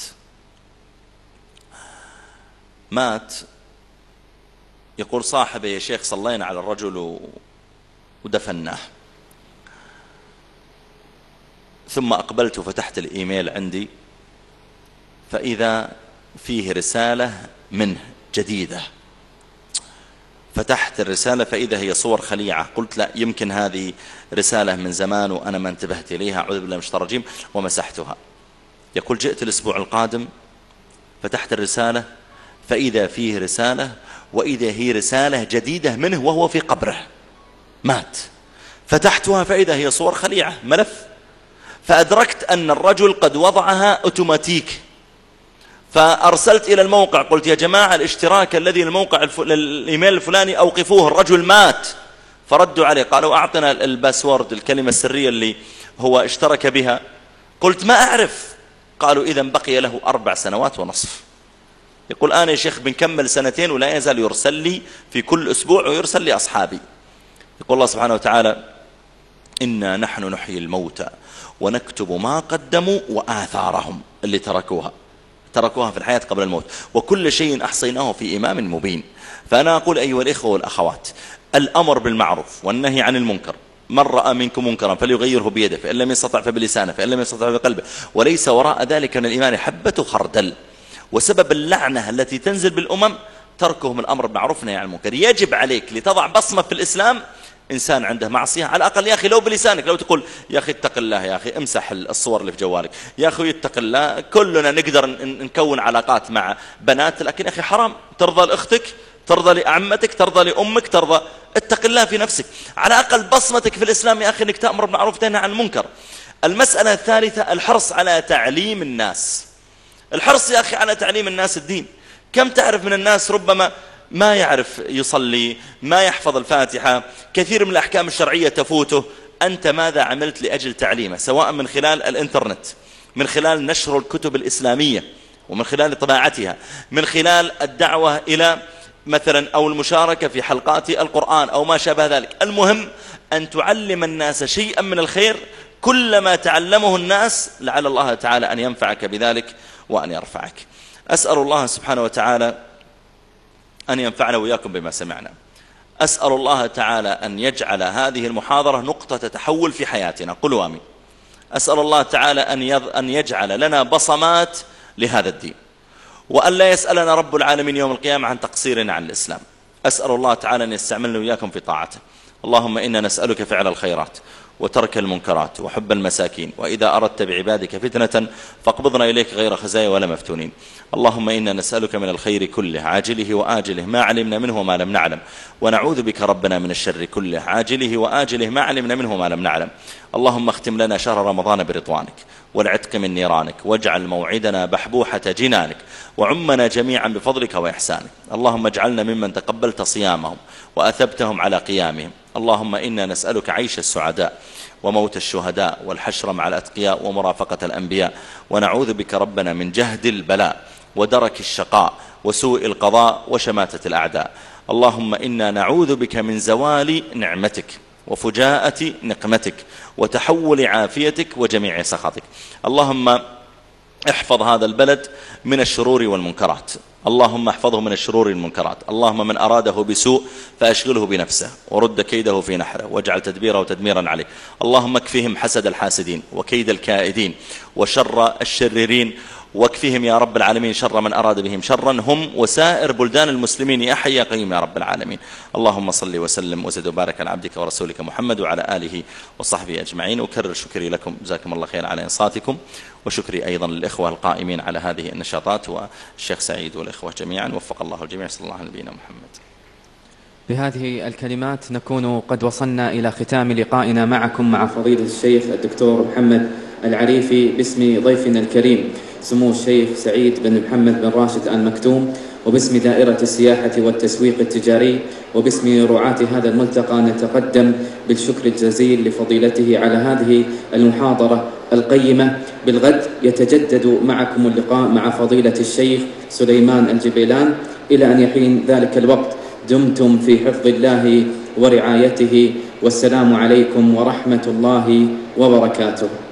يقول صاحبي يا شيخ صلينا على الرجل ودفناه، ثم أقبلت وفتحت الإيميل عندي فإذا فيه رسالة منه جديدة. فتحت الرسالة فإذا هي صور خليعة. قلت لا، يمكن هذه رسالة من زمان وأنا ما انتبهت إليها، أعوذ بالله من الشيطان الرجيم، ومسحتها. يقول جئت الأسبوع القادم فتحت الرسالة فإذا فيه رسالة، وإذا هي رسالة جديدة منه وهو في قبره مات. فتحتها فإذا هي صور خليعة ملف، فأدركت أن الرجل قد وضعها أوتوماتيك. فأرسلت إلى الموقع قلت يا جماعة الاشتراك الذي الموقع الإيميل الفلاني أوقفوه، الرجل مات. فردوا عليه قالوا أعطنا الباسورد، الكلمة السرية اللي هو اشترك بها. قلت ما أعرف. قالوا إذن بقي له 4 سنوات ونصف. يقول أنا يا شيخ بنكمل 2 ولا يزال يرسل لي في كل أسبوع ويرسل لي أصحابي. يقول الله سبحانه وتعالى إنا نحن نحيي الموتى ونكتب ما قدموا وآثارهم اللي تركوها في الحياة قبل الموت، وكل شيء أحصيناه في إمام مبين. فأنا أقول أيها الإخوة والأخوات، الأمر بالمعروف والنهي عن المنكر، من رأى منكم منكرا فليغيره بيده، فإن لم يستطع فبلسانه، فإن لم يستطع بقلبه، وليس وراء ذلك من الإيمان حبة خردل. وسبب اللعنة التي تنزل بالأمم تركهم الأمر بالمعروف والنهي عن المنكر. يجب عليك لتضع بصمة في الإسلام. إنسان عنده معصية على الأقل يا أخي لو بلسانك، لو تقول يا أخي اتق الله، يا أخي امسح الصور اللي في جوالك، يا أخي اتق الله. كلنا نقدر نكون علاقات مع بنات، لكن يا أخي حرام ترضى لأختك، ترضى لأعمتك، ترضى لأمك، ترضى. اتق الله في نفسك. على أقل بصمتك في الإسلام يا أخي أنك تأمر بالمعروف وتنهى عن المنكر. المسألة الثالثة الحرص على تعليم الناس. الحرص يا أخي على تعليم الناس الدين. كم تعرف من الناس ربما ما يعرف يصلي، ما يحفظ الفاتحة، كثير من الأحكام الشرعية تفوته. أنت ماذا عملت لأجل تعليمه؟ سواء من خلال الإنترنت، من خلال نشر الكتب الإسلامية ومن خلال طباعتها، من خلال الدعوة إلى مثلا أو المشاركة في حلقات القرآن أو ما شابه ذلك. المهم أن تعلم الناس شيئا من الخير. كلما تعلمه الناس لعل الله تعالى أن ينفعك بذلك وأن يرفعك. أسأل الله سبحانه وتعالى أن ينفعنا وإياكم بما سمعنا. أسأل الله تعالى أن يجعل هذه المحاضرة نقطة تحول في حياتنا. قولوا آمين. أسأل الله تعالى أن يجعل لنا بصمات لهذا الدين، وأن لا يسألنا رب العالمين يوم القيامة عن تقصيرنا عن الإسلام. أسأل الله تعالى أن يستعملنا وإياكم في طاعته. اللهم إنا نسألك فعل الخيرات وترك المنكرات وحب المساكين، وإذا أردت بعبادك فتنة فاقبضنا إليك غير خزايا ولا مفتونين. اللهم إنا نسألك من الخير كله عاجله وآجله ما علمنا منه وما لم نعلم، ونعوذ بك ربنا من الشر كله عاجله وآجله ما علمنا منه وما لم نعلم. اللهم اختم لنا شهر رمضان برضوانك والعتق من نيرانك، واجعل موعدنا بحبوحة جنانك، وعمنا جميعا بفضلك وإحسانك. اللهم اجعلنا ممن تقبلت صيامهم وأثبتهم على قيامهم. اللهم إنا نسألك عيش السعداء وموت الشهداء والحشر مع الأتقياء ومرافقة الأنبياء، ونعوذ بك ربنا من جهد البلاء ودرك الشقاء وسوء القضاء وشماتة الأعداء. اللهم إنا نعوذ بك من زوال نعمتك وفجاءة نقمتك وتحول عافيتك وجميع سخطك. اللهم احفظ هذا البلد من الشرور والمنكرات. اللهم احفظه من الشرور والمنكرات. اللهم من أراده بسوء فأشغله بنفسه ورد كيده في نحره واجعل تدبيره تدميرا عليه. اللهم اكفهم حسد الحاسدين وكيد الكائدين وشر الشريرين، واكفهم يا رب العالمين شر من أراد بهم شرا هم وسائر بلدان المسلمين يا حي يا قيوم يا رب العالمين. اللهم صل وسلم وزد وبارك على عبدك ورسولك محمد وعلى آله وصحبه أجمعين. وكرر شكري لكم، جزاكم الله خير على إنصاتكم، وشكري أيضا للإخوة القائمين على هذه النشاطات والشيخ سعيد والإخوة جميعا. وفق الله الجميع. صلى الله على نبينا محمد. بهذه الكلمات نكون قد وصلنا إلى ختام لقائنا معكم مع فضيلة الشيخ الدكتور محمد العريفي باسم ضيفنا الكريم. سمو الشيخ سعيد بن محمد بن راشد آل مكتوم، وباسم دائرة السياحة والتسويق التجاري، وباسم رعاة هذا الملتقى، نتقدم بالشكر الجزيل لفضيلته على هذه المحاضرة القيمة. بالغد يتجدد معكم اللقاء مع فضيلة الشيخ سليمان الجبيلان إلى أن يحين ذلك الوقت. دمتم في حفظ الله ورعايته، والسلام عليكم ورحمة الله وبركاته.